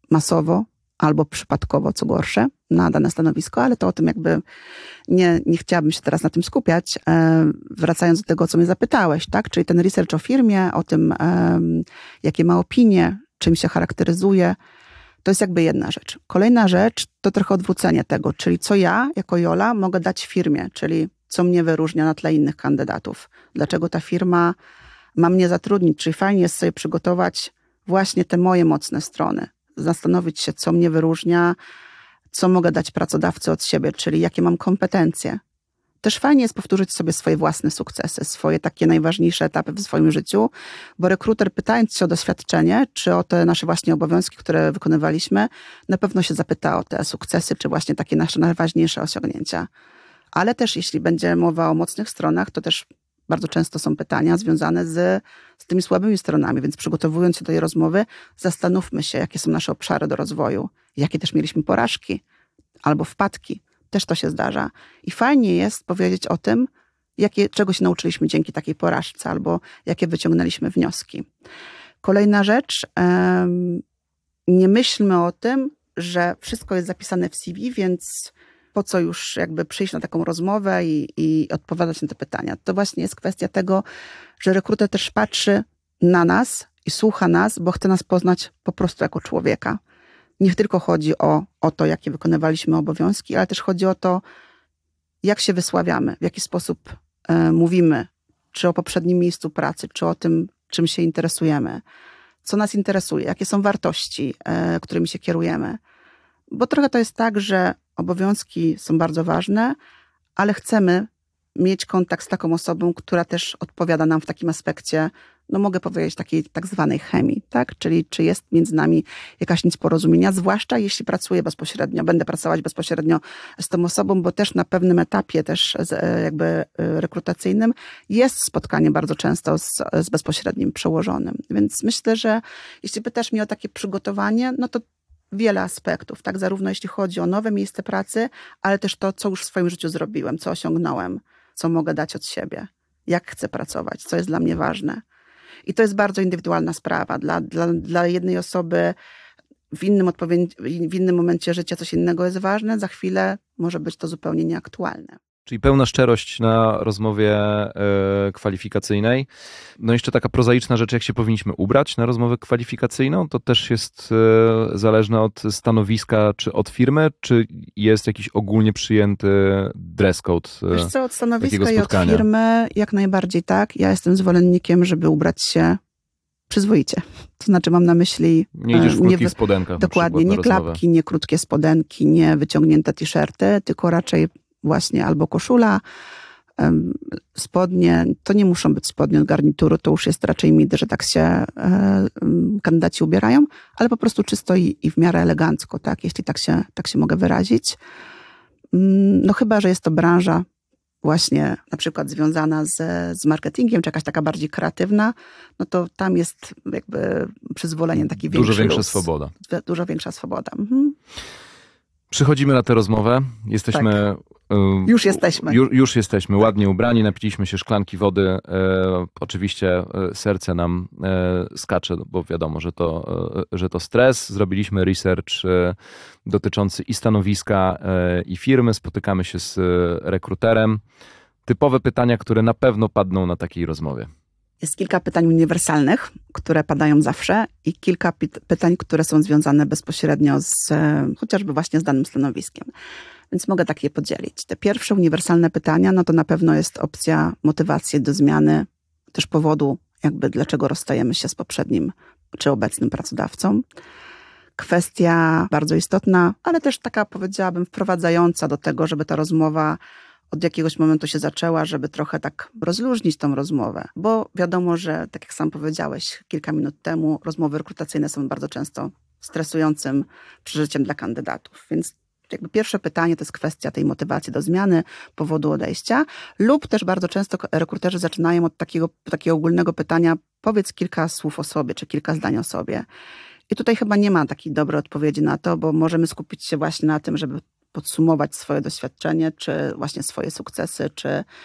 masowo albo przypadkowo, co gorsze, na dane stanowisko, ale to o tym jakby nie, nie chciałabym się teraz na tym skupiać. Wracając do tego, o co mnie zapytałeś, tak? Czyli ten research o firmie, o tym, jakie ma opinie, czym się charakteryzuje, to jest jakby jedna rzecz. Kolejna rzecz to trochę odwrócenie tego, czyli co ja jako Jola mogę dać firmie, czyli co mnie wyróżnia na tle innych kandydatów. Dlaczego ta firma ma mnie zatrudnić, czyli fajnie jest sobie przygotować właśnie te moje mocne strony. Zastanowić się, co mnie wyróżnia, co mogę dać pracodawcy od siebie, czyli jakie mam kompetencje. Też fajnie jest powtórzyć sobie swoje własne sukcesy, swoje takie najważniejsze etapy w swoim życiu, bo rekruter, pytając się o doświadczenie, czy o te nasze właśnie obowiązki, które wykonywaliśmy, na pewno się zapyta o te sukcesy, czy właśnie takie nasze najważniejsze osiągnięcia. Ale też jeśli będzie mowa o mocnych stronach, to też bardzo często są pytania związane z, z tymi słabymi stronami, więc przygotowując się do tej rozmowy, zastanówmy się, jakie są nasze obszary do rozwoju, jakie też mieliśmy porażki albo wpadki. Też to się zdarza. I fajnie jest powiedzieć o tym, jakie, czego się nauczyliśmy dzięki takiej porażce albo jakie wyciągnęliśmy wnioski. Kolejna rzecz, nie myślmy o tym, że wszystko jest zapisane w C V, więc po co już jakby przyjść na taką rozmowę i, i odpowiadać na te pytania. To właśnie jest kwestia tego, że rekruter też patrzy na nas i słucha nas, bo chce nas poznać po prostu jako człowieka. Nie tylko chodzi o, o to, jakie wykonywaliśmy obowiązki, ale też chodzi o to, jak się wysławiamy, w jaki sposób e, mówimy, czy o poprzednim miejscu pracy, czy o tym, czym się interesujemy, co nas interesuje, jakie są wartości, e, którymi się kierujemy. Bo trochę to jest tak, że obowiązki są bardzo ważne, ale chcemy mieć kontakt z taką osobą, która też odpowiada nam w takim aspekcie, no mogę powiedzieć, takiej tak zwanej chemii, tak? Czyli czy jest między nami jakaś nic porozumienia, zwłaszcza jeśli pracuję bezpośrednio, będę pracować bezpośrednio z tą osobą, bo też na pewnym etapie też jakby rekrutacyjnym jest spotkanie bardzo często z, z bezpośrednim przełożonym. Więc myślę, że jeśli pytasz mnie o takie przygotowanie, no to wiele aspektów, tak? Zarówno jeśli chodzi o nowe miejsce pracy, ale też to, co już w swoim życiu zrobiłem, co osiągnąłem, co mogę dać od siebie, jak chcę pracować, co jest dla mnie ważne. I to jest bardzo indywidualna sprawa. Dla, dla, dla jednej osoby w innym, odpowiedzi, w innym momencie życia coś innego jest ważne, za chwilę może być to zupełnie nieaktualne. Czyli pełna szczerość na rozmowie e, kwalifikacyjnej. No jeszcze taka prozaiczna rzecz, jak się powinniśmy ubrać na rozmowę kwalifikacyjną, to też jest e, zależne od stanowiska czy od firmy, czy jest jakiś ogólnie przyjęty dress code e, Wiesz co, od stanowiska i od firmy jak najbardziej tak. Ja jestem zwolennikiem, żeby ubrać się przyzwoicie. To znaczy mam na myśli... Nie idziesz w krótkich spodenkach. Dokładnie, nie klapki, nie krótkie spodenki, nie wyciągnięte t-shirty, tylko raczej właśnie albo koszula, spodnie, to nie muszą być spodnie od garnituru, to już jest raczej mit, że tak się kandydaci ubierają, ale po prostu czysto i, i w miarę elegancko, tak, jeśli tak się, tak się mogę wyrazić. No chyba, że jest to branża właśnie na przykład związana z, z marketingiem, czy jakaś taka bardziej kreatywna, no to tam jest jakby przyzwolenie taki większy. Dużo większa luz. swoboda. Dużo większa swoboda. Mhm. Przychodzimy na tę rozmowę, jesteśmy... Tak. Już jesteśmy. Już, już jesteśmy, ładnie ubrani, napiliśmy się szklanki wody. E, oczywiście e, serce nam e, skacze, bo wiadomo, że to, e, że to stres. Zrobiliśmy research e, dotyczący i stanowiska, e, i firmy. Spotykamy się z rekruterem. Typowe pytania, które na pewno padną na takiej rozmowie. Jest kilka pytań uniwersalnych, które padają zawsze i kilka py- pytań, które są związane bezpośrednio z chociażby właśnie z danym stanowiskiem. Więc mogę tak je podzielić. Te pierwsze uniwersalne pytania, no to na pewno jest opcja motywacji do zmiany, też powodu jakby dlaczego rozstajemy się z poprzednim czy obecnym pracodawcą. Kwestia bardzo istotna, ale też taka powiedziałabym wprowadzająca do tego, żeby ta rozmowa od jakiegoś momentu się zaczęła, żeby trochę tak rozluźnić tą rozmowę. Bo wiadomo, że tak jak sam powiedziałeś kilka minut temu, rozmowy rekrutacyjne są bardzo często stresującym przeżyciem dla kandydatów. Więc jakby pierwsze pytanie to jest kwestia tej motywacji do zmiany, powodu odejścia, lub też bardzo często rekruterzy zaczynają od takiego, takiego ogólnego pytania, powiedz kilka słów o sobie, czy kilka zdań o sobie. I tutaj chyba nie ma takiej dobrej odpowiedzi na to, bo możemy skupić się właśnie na tym, żeby podsumować swoje doświadczenie, czy właśnie swoje sukcesy, czy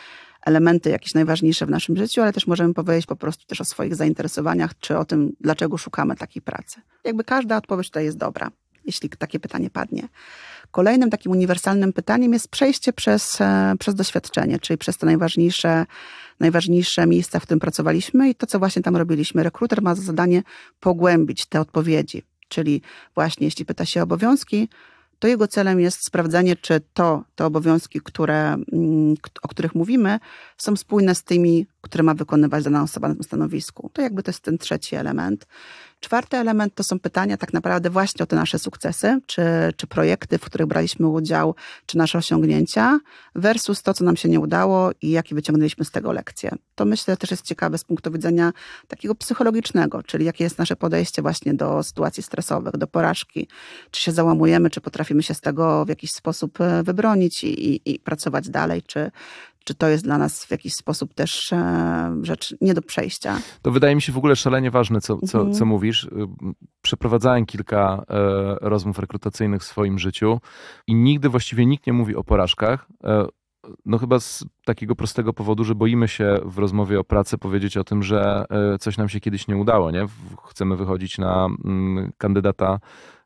elementy jakieś najważniejsze w naszym życiu, ale też możemy powiedzieć po prostu też o swoich zainteresowaniach, czy o tym, dlaczego szukamy takiej pracy. Jakby każda odpowiedź tutaj jest dobra, jeśli takie pytanie padnie. Kolejnym takim uniwersalnym pytaniem jest przejście przez, przez doświadczenie, czyli przez te najważniejsze, najważniejsze miejsca, w którym pracowaliśmy i to, co właśnie tam robiliśmy. Rekruter ma za zadanie pogłębić te odpowiedzi, czyli właśnie jeśli pyta się o obowiązki, to jego celem jest sprawdzenie, czy to, te obowiązki, które, o których mówimy, są spójne z tymi, które ma wykonywać dana osoba na tym stanowisku. To jakby to jest ten trzeci element. Czwarty element to są pytania tak naprawdę właśnie o te nasze sukcesy, czy, czy projekty, w których braliśmy udział, czy nasze osiągnięcia, versus to, co nam się nie udało i jakie wyciągnęliśmy z tego lekcje. To myślę też jest ciekawe z punktu widzenia takiego psychologicznego, czyli jakie jest nasze podejście właśnie do sytuacji stresowych, do porażki, czy się załamujemy, czy potrafimy się z tego w jakiś sposób wybronić i, i, i pracować dalej, czy Czy to jest dla nas w jakiś sposób też e, rzecz nie do przejścia? To wydaje mi się w ogóle szalenie ważne, co, co, Mhm. co mówisz. Przeprowadzałem kilka e, rozmów rekrutacyjnych w swoim życiu i nigdy właściwie nikt nie mówi o porażkach. E, no chyba z takiego prostego powodu, że boimy się w rozmowie o pracy powiedzieć o tym, że e, coś nam się kiedyś nie udało, nie? Chcemy wychodzić na mm, kandydata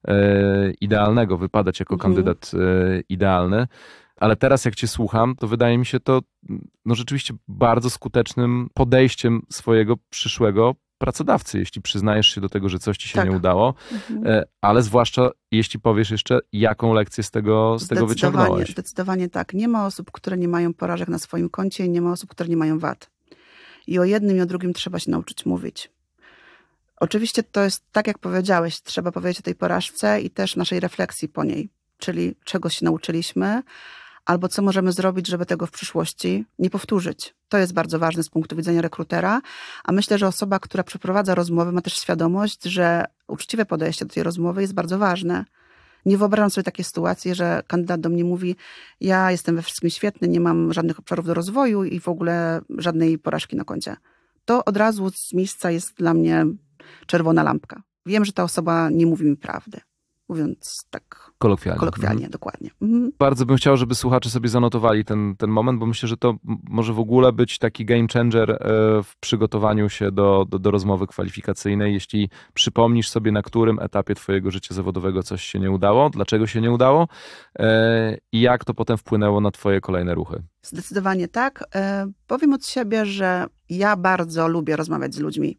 e, idealnego, wypadać jako Mhm. kandydat e, idealny. Ale teraz jak cię słucham, to wydaje mi się to no rzeczywiście bardzo skutecznym podejściem swojego przyszłego pracodawcy, jeśli przyznajesz się do tego, że coś ci się Tak. nie udało, Mhm. ale zwłaszcza jeśli powiesz jeszcze, jaką lekcję z tego, z tego Zdecydowanie, wyciągnąłeś. zdecydowanie tak. Nie ma osób, które nie mają porażek na swoim koncie i nie ma osób, które nie mają wad. I o jednym i o drugim trzeba się nauczyć mówić. Oczywiście to jest tak, jak powiedziałeś, trzeba powiedzieć o tej porażce i też naszej refleksji po niej, czyli czego się nauczyliśmy, albo co możemy zrobić, żeby tego w przyszłości nie powtórzyć. To jest bardzo ważne z punktu widzenia rekrutera, a myślę, że osoba, która przeprowadza rozmowę, ma też świadomość, że uczciwe podejście do tej rozmowy jest bardzo ważne. Nie wyobrażam sobie takiej sytuacji, że kandydat do mnie mówi, ja jestem we wszystkim świetny, nie mam żadnych obszarów do rozwoju i w ogóle żadnej porażki na koncie. To od razu z miejsca jest dla mnie czerwona lampka. Wiem, że ta osoba nie mówi mi prawdy. Mówiąc tak Kolokwialnie. kolokwialnie, Mhm. dokładnie. Mhm. Bardzo bym chciał, żeby słuchacze sobie zanotowali ten, ten moment, bo myślę, że to może w ogóle być taki game changer w przygotowaniu się do, do, do rozmowy kwalifikacyjnej. Jeśli przypomnisz sobie, na którym etapie twojego życia zawodowego coś się nie udało, dlaczego się nie udało i jak to potem wpłynęło na twoje kolejne ruchy. Zdecydowanie tak. Powiem od siebie, że ja bardzo lubię rozmawiać z ludźmi.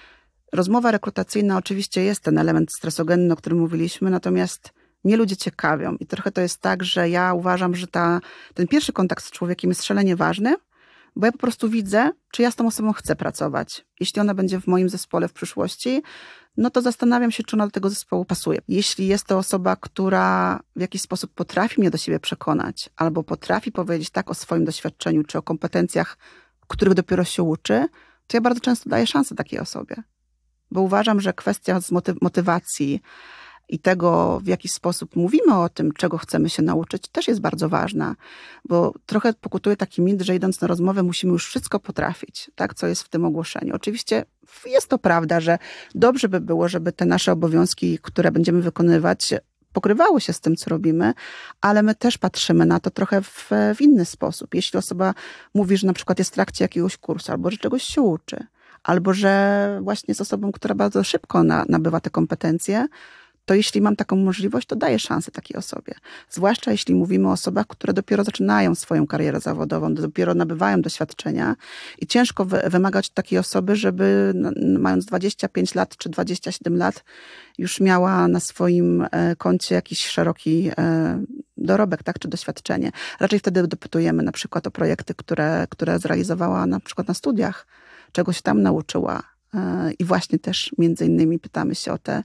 Rozmowa rekrutacyjna oczywiście jest ten element stresogenny, o którym mówiliśmy, natomiast mnie ludzie ciekawią i trochę to jest tak, że ja uważam, że ta, ten pierwszy kontakt z człowiekiem jest szalenie ważny, bo ja po prostu widzę, czy ja z tą osobą chcę pracować. Jeśli ona będzie w moim zespole w przyszłości, no to zastanawiam się, czy ona do tego zespołu pasuje. Jeśli jest to osoba, która w jakiś sposób potrafi mnie do siebie przekonać, albo potrafi powiedzieć tak o swoim doświadczeniu, czy o kompetencjach, których dopiero się uczy, to ja bardzo często daję szansę takiej osobie. Bo uważam, że kwestia motywacji i tego, w jaki sposób mówimy o tym, czego chcemy się nauczyć, też jest bardzo ważna. Bo trochę pokutuje taki mit, że idąc na rozmowę musimy już wszystko potrafić, tak, co jest w tym ogłoszeniu. Oczywiście jest to prawda, że dobrze by było, żeby te nasze obowiązki, które będziemy wykonywać, pokrywały się z tym, co robimy, ale my też patrzymy na to trochę w, w inny sposób. Jeśli osoba mówi, że na przykład jest w trakcie jakiegoś kursu, albo że czegoś się uczy, albo że właśnie jest osobą, która bardzo szybko na, nabywa te kompetencje, to jeśli mam taką możliwość, to daję szansę takiej osobie. Zwłaszcza jeśli mówimy o osobach, które dopiero zaczynają swoją karierę zawodową, dopiero nabywają doświadczenia i ciężko wy, wymagać od takiej osoby, żeby mając dwadzieścia pięć lat czy dwadzieścia siedem lat już miała na swoim koncie jakiś szeroki dorobek, tak, czy doświadczenie. Raczej wtedy dopytujemy na przykład o projekty, które, które zrealizowała na przykład na studiach, czego się tam nauczyła. I właśnie też między innymi pytamy się o te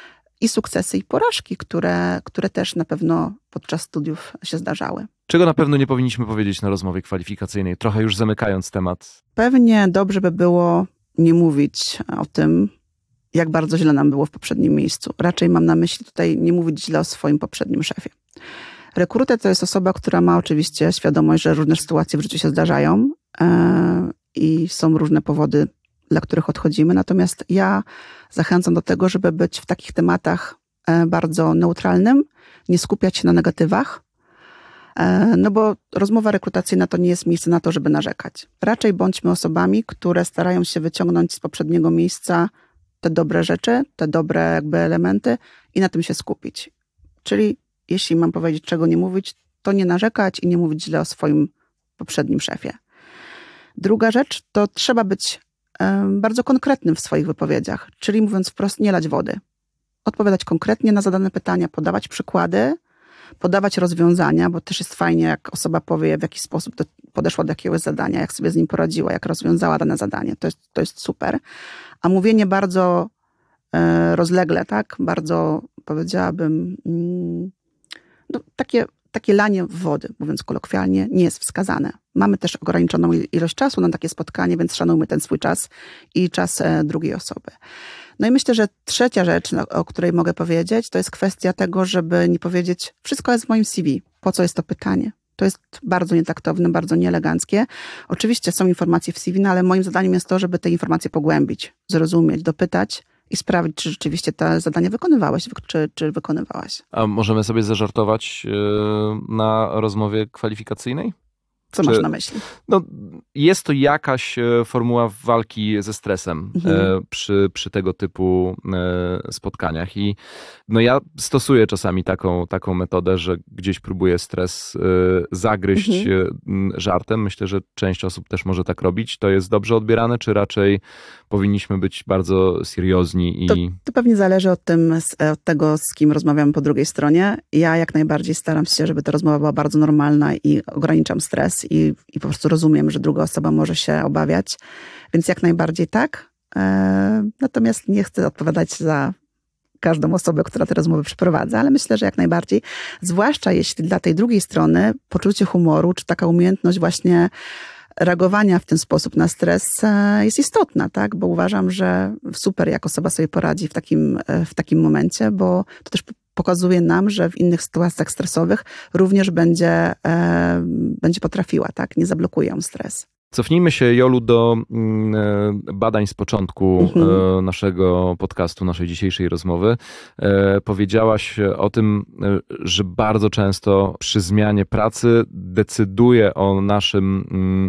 i sukcesy, i porażki, które, które też na pewno podczas studiów się zdarzały. Czego na pewno nie powinniśmy powiedzieć na rozmowie kwalifikacyjnej, trochę już zamykając temat? Pewnie dobrze by było nie mówić o tym, jak bardzo źle nam było w poprzednim miejscu. Raczej mam na myśli tutaj nie mówić źle o swoim poprzednim szefie. Rekruter to jest osoba, która ma oczywiście świadomość, że różne sytuacje w życiu się zdarzają yy, i są różne powody, dla których odchodzimy. Natomiast ja zachęcam do tego, żeby być w takich tematach bardzo neutralnym, nie skupiać się na negatywach, No bo rozmowa rekrutacyjna to nie jest miejsce na to, żeby narzekać. Raczej bądźmy osobami, które starają się wyciągnąć z poprzedniego miejsca te dobre rzeczy, te dobre jakby elementy i na tym się skupić. Czyli jeśli mam powiedzieć, czego nie mówić, to nie narzekać i nie mówić źle o swoim poprzednim szefie. Druga rzecz, to trzeba być um, bardzo konkretnym w swoich wypowiedziach, czyli mówiąc wprost, nie lać wody. Odpowiadać konkretnie na zadane pytania, podawać przykłady, podawać rozwiązania, bo też jest fajnie, jak osoba powie, w jaki sposób do, podeszła do jakiegoś zadania, jak sobie z nim poradziła, jak rozwiązała dane zadanie. To jest, to jest super. A mówienie bardzo e, rozlegle, tak? Bardzo, powiedziałabym, mm, no, takie, takie lanie wody, mówiąc kolokwialnie, nie jest wskazane. Mamy też ograniczoną ilość czasu na takie spotkanie, więc szanujmy ten swój czas i czas e, drugiej osoby. No i myślę, że trzecia rzecz, o której mogę powiedzieć, to jest kwestia tego, żeby nie powiedzieć, wszystko jest w moim C V. Po co jest to pytanie? To jest bardzo nietaktowne, bardzo nieeleganckie. Oczywiście są informacje w C V, no ale moim zadaniem jest to, żeby te informacje pogłębić, zrozumieć, dopytać i sprawdzić, czy rzeczywiście to zadanie wykonywałeś, czy, czy wykonywałaś. A możemy sobie zażartować na rozmowie kwalifikacyjnej? Co Czy, masz na myśli? No, jest to jakaś formuła walki ze stresem mhm. e, przy, przy tego typu e, spotkaniach i no ja stosuję czasami taką, taką metodę, że gdzieś próbuję stres e, zagryźć mhm. żartem. Myślę, że część osób też może tak robić. To jest dobrze odbierane, czy raczej powinniśmy być bardzo seriozni? I... To, to pewnie zależy od, tym, od tego, z kim rozmawiamy po drugiej stronie. Ja jak najbardziej staram się, żeby ta rozmowa była bardzo normalna i ograniczam stres i, i po prostu rozumiem, że druga osoba może się obawiać. Więc jak najbardziej tak. E, natomiast nie chcę odpowiadać za każdą osobę, która te rozmowy przeprowadza, ale myślę, że jak najbardziej. Zwłaszcza jeśli dla tej drugiej strony poczucie humoru, czy taka umiejętność właśnie reagowania w ten sposób na stres jest istotna, tak? Bo uważam, że super, jak osoba sobie poradzi w takim, w takim momencie, bo to też pokazuje nam, że w innych sytuacjach stresowych również będzie, e, będzie potrafiła, tak? Nie zablokuje ją stres. Cofnijmy się, Jolu, do badań z początku mhm. naszego podcastu, naszej dzisiejszej rozmowy. Powiedziałaś o tym, że bardzo często przy zmianie pracy decyduje o, naszym,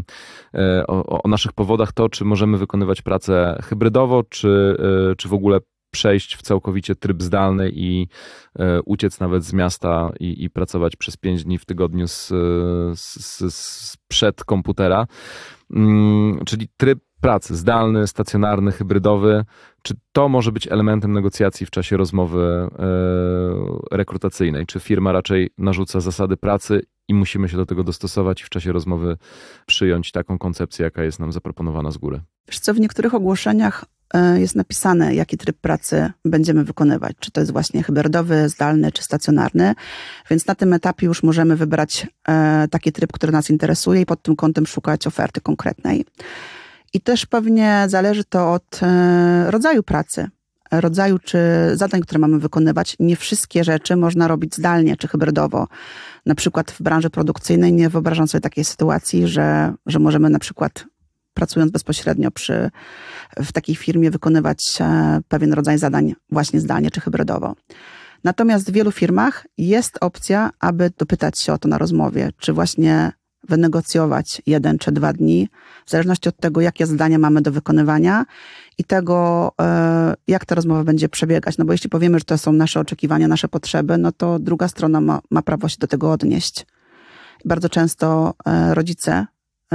o, o naszych powodach to, czy możemy wykonywać pracę hybrydowo, czy, czy w ogóle przejść w całkowicie tryb zdalny i e, uciec nawet z miasta i, i pracować przez pięć dni w tygodniu z, z, z przed komputera. Mm, czyli tryb pracy zdalny, stacjonarny, hybrydowy. Czy to może być elementem negocjacji w czasie rozmowy e, rekrutacyjnej? Czy firma raczej narzuca zasady pracy i musimy się do tego dostosować i w czasie rozmowy przyjąć taką koncepcję, jaka jest nam zaproponowana z góry? Wiesz co, w niektórych ogłoszeniach jest napisane, jaki tryb pracy będziemy wykonywać. Czy to jest właśnie hybrydowy, zdalny, czy stacjonarny. Więc na tym etapie już możemy wybrać taki tryb, który nas interesuje i pod tym kątem szukać oferty konkretnej. I też pewnie zależy to od rodzaju pracy, rodzaju czy zadań, które mamy wykonywać. Nie wszystkie rzeczy można robić zdalnie czy hybrydowo. Na przykład w branży produkcyjnej nie wyobrażam sobie takiej sytuacji, że, że możemy na przykład pracując bezpośrednio przy, w takiej firmie wykonywać pewien rodzaj zadań właśnie zdalnie czy hybrydowo. Natomiast w wielu firmach jest opcja, aby dopytać się o to na rozmowie, czy właśnie wynegocjować jeden czy dwa dni, w zależności od tego, jakie zadania mamy do wykonywania i tego, jak ta rozmowa będzie przebiegać. No bo jeśli powiemy, że to są nasze oczekiwania, nasze potrzeby, no to druga strona ma, ma prawo się do tego odnieść. Bardzo często rodzice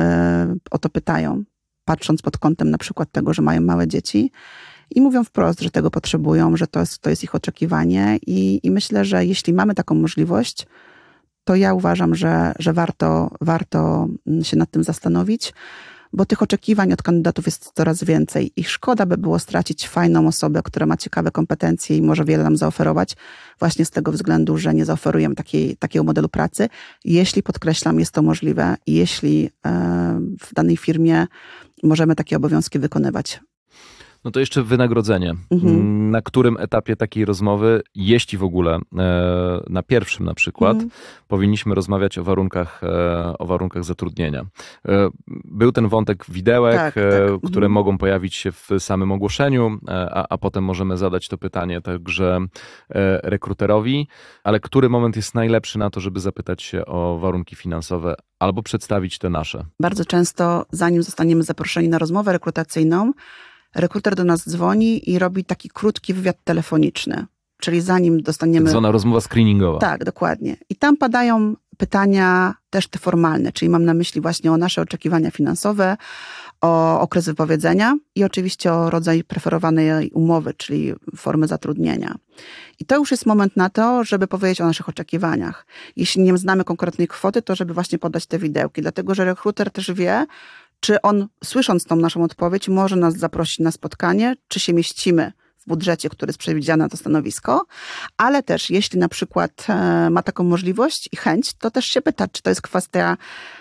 o to pytają, patrząc pod kątem na przykład tego, że mają małe dzieci i mówią wprost, że tego potrzebują, że to jest, to jest ich oczekiwanie i, i myślę, że jeśli mamy taką możliwość, to ja uważam, że, że warto, warto się nad tym zastanowić, bo tych oczekiwań od kandydatów jest coraz więcej i szkoda by było stracić fajną osobę, która ma ciekawe kompetencje i może wiele nam zaoferować, właśnie z tego względu, że nie zaoferujemy takiej, takiego modelu pracy. Jeśli, podkreślam, jest to możliwe i jeśli w danej firmie możemy takie obowiązki wykonywać. No to jeszcze wynagrodzenie. Mhm. Na którym etapie takiej rozmowy, jeśli w ogóle, na pierwszym na przykład, mhm. powinniśmy rozmawiać o warunkach, o warunkach zatrudnienia. Był ten wątek widełek, tak, tak. które mhm. mogą pojawić się w samym ogłoszeniu, a, a potem możemy zadać to pytanie także rekruterowi, ale który moment jest najlepszy na to, żeby zapytać się o warunki finansowe albo przedstawić te nasze? Bardzo często, zanim zostaniemy zaproszeni na rozmowę rekrutacyjną, rekruter do nas dzwoni i robi taki krótki wywiad telefoniczny, czyli zanim dostaniemy... Tak zwana rozmowa screeningowa. Tak, dokładnie. I tam padają pytania też te formalne, czyli mam na myśli właśnie o nasze oczekiwania finansowe, o okres wypowiedzenia i oczywiście o rodzaj preferowanej umowy, czyli formy zatrudnienia. I to już jest moment na to, żeby powiedzieć o naszych oczekiwaniach. Jeśli nie znamy konkretnej kwoty, to żeby właśnie podać te widełki, dlatego że rekruter też wie, czy on, słysząc tą naszą odpowiedź, może nas zaprosić na spotkanie, czy się mieścimy w budżecie, który jest przewidziany na to stanowisko, ale też jeśli na przykład ma taką możliwość i chęć, to też się pyta, czy to jest kwestia,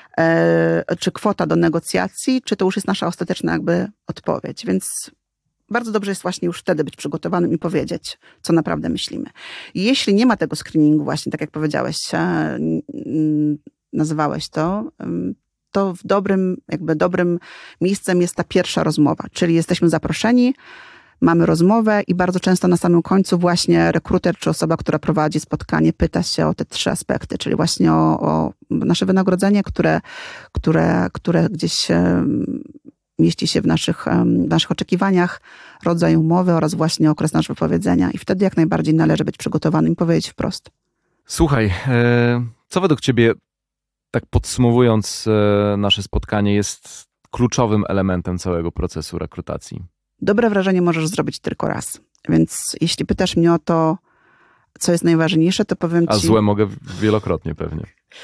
czy kwota do negocjacji, czy to już jest nasza ostateczna jakby odpowiedź. Więc bardzo dobrze jest właśnie już wtedy być przygotowanym i powiedzieć, co naprawdę myślimy. Jeśli nie ma tego screeningu właśnie, tak jak powiedziałeś, nazywałeś to, to w dobrym, jakby dobrym miejscem jest ta pierwsza rozmowa, czyli jesteśmy zaproszeni, mamy rozmowę i bardzo często na samym końcu właśnie rekruter czy osoba, która prowadzi spotkanie, pyta się o te trzy aspekty, czyli właśnie o, o nasze wynagrodzenie, które, które, które gdzieś mieści się w naszych, w naszych oczekiwaniach, rodzaj umowy oraz właśnie okres naszego wypowiedzenia i wtedy jak najbardziej należy być przygotowanym i powiedzieć wprost. Słuchaj, co według ciebie, tak podsumowując nasze spotkanie, jest kluczowym elementem całego procesu rekrutacji? Dobre wrażenie możesz zrobić tylko raz. Więc jeśli pytasz mnie o to, co jest najważniejsze, to powiem ci... A złe mogę wielokrotnie pewnie.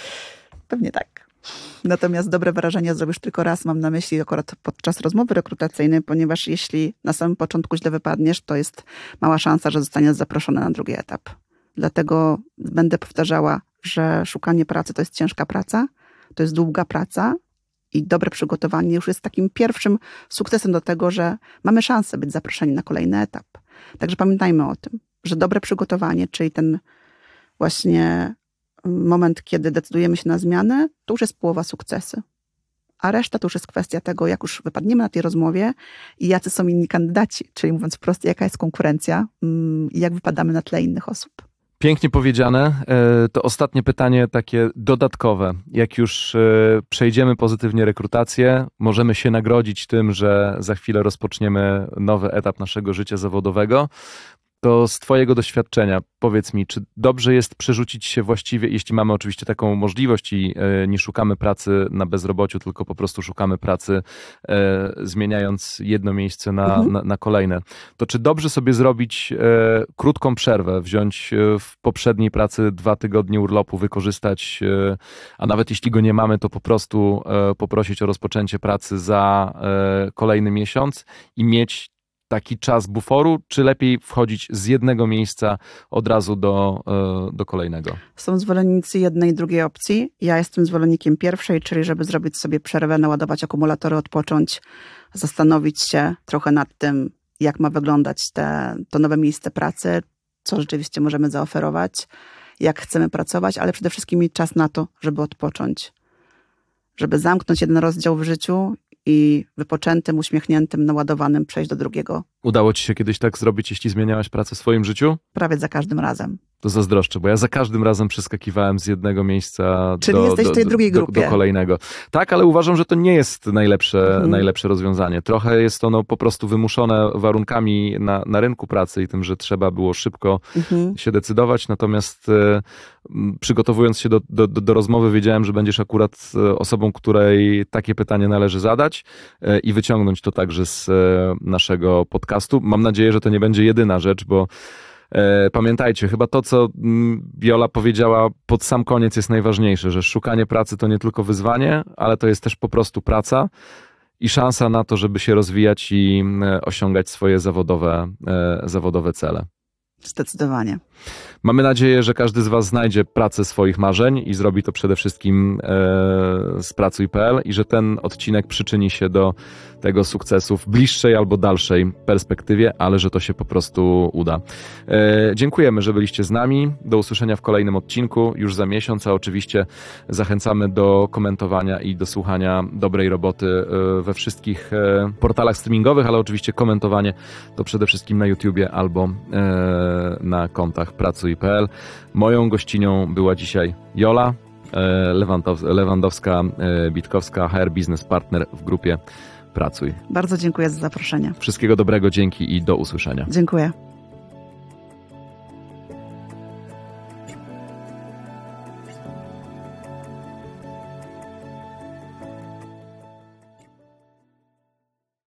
Pewnie tak. Natomiast dobre wrażenie zrobisz tylko raz, mam na myśli akurat podczas rozmowy rekrutacyjnej, ponieważ jeśli na samym początku źle wypadniesz, to jest mała szansa, że zostaniesz zaproszony na drugi etap. Dlatego będę powtarzała, że szukanie pracy to jest ciężka praca, to jest długa praca i dobre przygotowanie już jest takim pierwszym sukcesem do tego, że mamy szansę być zaproszeni na kolejny etap. Także pamiętajmy o tym, że dobre przygotowanie, czyli ten właśnie moment, kiedy decydujemy się na zmianę, to już jest połowa sukcesu. A reszta to już jest kwestia tego, jak już wypadniemy na tej rozmowie i jacy są inni kandydaci, czyli mówiąc wprost, jaka jest konkurencja i jak wypadamy na tle innych osób. Pięknie powiedziane. To ostatnie pytanie takie dodatkowe. Jak już przejdziemy pozytywnie rekrutację, możemy się nagrodzić tym, że za chwilę rozpoczniemy nowy etap naszego życia zawodowego. To z twojego doświadczenia powiedz mi, czy dobrze jest przerzucić się właściwie, jeśli mamy oczywiście taką możliwość i nie szukamy pracy na bezrobociu, tylko po prostu szukamy pracy e, zmieniając jedno miejsce na, mhm. na, na kolejne, to czy dobrze sobie zrobić e, krótką przerwę, wziąć w poprzedniej pracy dwa tygodnie urlopu, wykorzystać, e, a nawet jeśli go nie mamy, to po prostu e, poprosić o rozpoczęcie pracy za e, kolejny miesiąc i mieć taki czas buforu, czy lepiej wchodzić z jednego miejsca od razu do, do kolejnego? Są zwolennicy jednej i drugiej opcji. Ja jestem zwolennikiem pierwszej, czyli żeby zrobić sobie przerwę, naładować akumulatory, odpocząć, zastanowić się trochę nad tym, jak ma wyglądać te, to nowe miejsce pracy, co rzeczywiście możemy zaoferować, jak chcemy pracować, ale przede wszystkim mieć czas na to, żeby odpocząć, żeby zamknąć jeden rozdział w życiu i wypoczętym, uśmiechniętym, naładowanym przejść do drugiego. Udało ci się kiedyś tak zrobić, jeśli zmieniałaś pracę w swoim życiu? Prawie za każdym razem. To zazdroszczę, bo ja za każdym razem przeskakiwałem z jednego miejsca Czyli do, jesteś w tej do, drugiej do, grupie. do kolejnego. Tak, ale uważam, że to nie jest najlepsze, mhm. najlepsze rozwiązanie. Trochę jest ono po prostu wymuszone warunkami na, na rynku pracy i tym, że trzeba było szybko mhm. się decydować. Natomiast e, przygotowując się do, do, do rozmowy, wiedziałem, że będziesz akurat osobą, której takie pytanie należy zadać e, i wyciągnąć to także z e, naszego podcastu. Mam nadzieję, że to nie będzie jedyna rzecz, bo pamiętajcie, chyba to, co Viola powiedziała pod sam koniec jest najważniejsze, że szukanie pracy to nie tylko wyzwanie, ale to jest też po prostu praca i szansa na to, żeby się rozwijać i osiągać swoje zawodowe, zawodowe cele. Zdecydowanie. Mamy nadzieję, że każdy z Was znajdzie pracę swoich marzeń i zrobi to przede wszystkim e, z pracuj kropka p l i że ten odcinek przyczyni się do tego sukcesu w bliższej albo dalszej perspektywie, ale że to się po prostu uda. E, dziękujemy, że byliście z nami. Do usłyszenia w kolejnym odcinku już za miesiąc, a oczywiście zachęcamy do komentowania i do słuchania dobrej roboty e, we wszystkich e, portalach streamingowych, ale oczywiście komentowanie to przede wszystkim na YouTubie albo e, na kontach pracuj kropka p l. Moją gościnią była dzisiaj Jola Lewandowska-Bitkowska, H R Business Partner w grupie Pracuj. Bardzo dziękuję za zaproszenie. Wszystkiego dobrego, dzięki i do usłyszenia. Dziękuję.